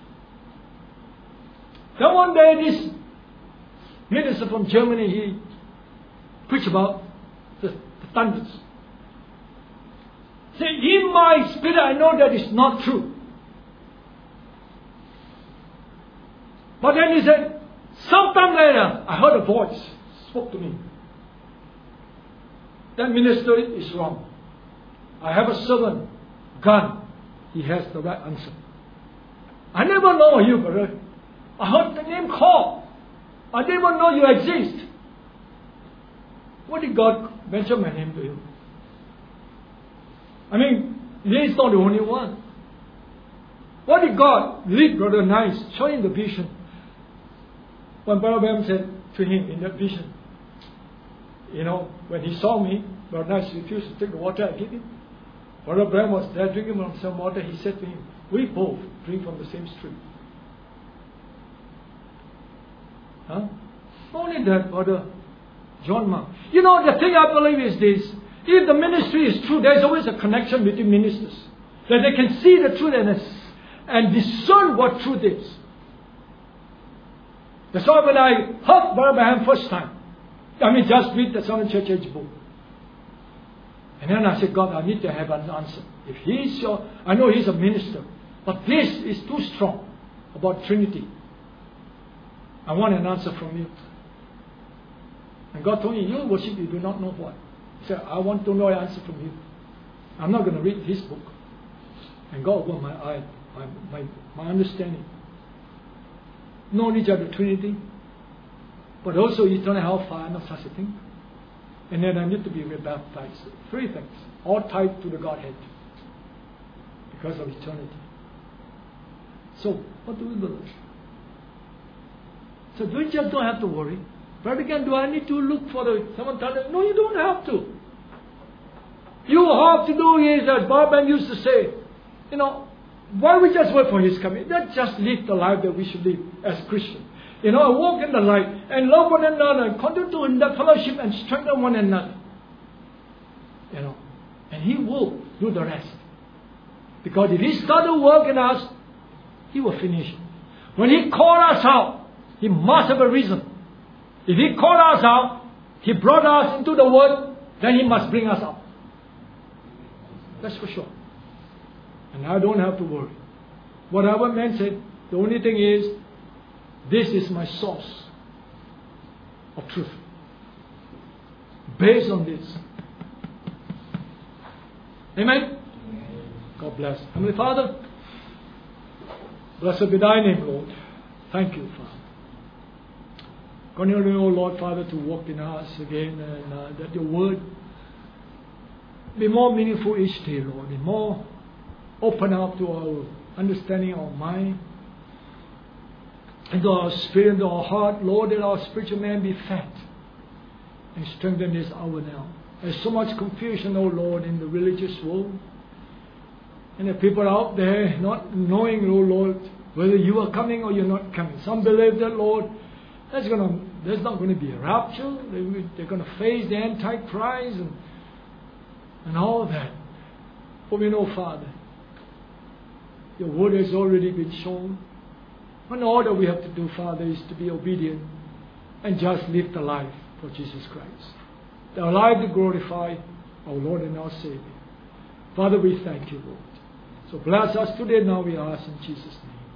Then one day, this minister from Germany, he preached about the thunders. See, in my spirit, I know that it's not true. But then he said, sometime later, I heard a voice spoke to me. That minister is wrong. I have a servant, God. He has the right answer. I never know you, brother. I heard the name called. I didn't even know you exist. What did God mention my name to you? I mean, he is not the only one. What did God lead Brother Nice, show him the vision? When Brother Bam said to him in that vision, when he saw me, Brother Nice refused to take the water I gave him. Brother Bram was there drinking from some water. He said to him, we both drink from the same stream. Huh? Only that, Brother John Mark. The thing I believe is this. If the ministry is true, there is always a connection between ministers. That they can see the truth and discern what truth is. That's why when I heard Brother Abraham first time, just read the Southern Church Age book. And then I said, God, I need to have an answer. If he's I know he's a minister, but this is too strong about Trinity. I want an answer from you. And God told me, you worship, you do not know what. He said, I want to know an answer from you. I'm not going to read his book. And God opened my eye, my understanding. Knowledge of the Trinity, but also eternal hellfire, not such a thing. And then I need to be rebaptized. 3 things, all tied to the Godhead because of eternity. So, what do we believe? So we just don't have to worry. But again, do I need to look for someone tell them? No, you don't have to. You have to do is, as Bob used to say, why we just wait for his coming? Let's just live the life that we should live as Christians. Walk in the light and love one another and continue to in the fellowship and strengthen one another. And he will do the rest. Because if he started work in us, he will finish it. When he called us out, he must have a reason. If he called us out, he brought us into the word, then he must bring us out. That's for sure. And I don't have to worry. Whatever man said, the only thing is, this is my source of truth. Based on this. Amen? God bless. Heavenly Father, blessed be thy name, Lord. Thank you, Father. Continue, O Lord, Father, to walk in us again, and that your word be more meaningful each day, Lord, and more open up to our understanding, our mind, and to our spirit, and to our heart, Lord, that our spiritual man be fed and strengthened this hour now. There's so much confusion, O Lord, in the religious world. And the people out there not knowing, O Lord, whether you are coming or you're not coming. Some believe that, Lord, there's not going to be a rapture. They're going to face the Antichrist and all that. For we know, Father, your word has already been shown. And all that we have to do, Father, is to be obedient and just live the life for Jesus Christ. The life to glorify our Lord and our Savior. Father, we thank you, Lord. So bless us today now, we ask in Jesus' name.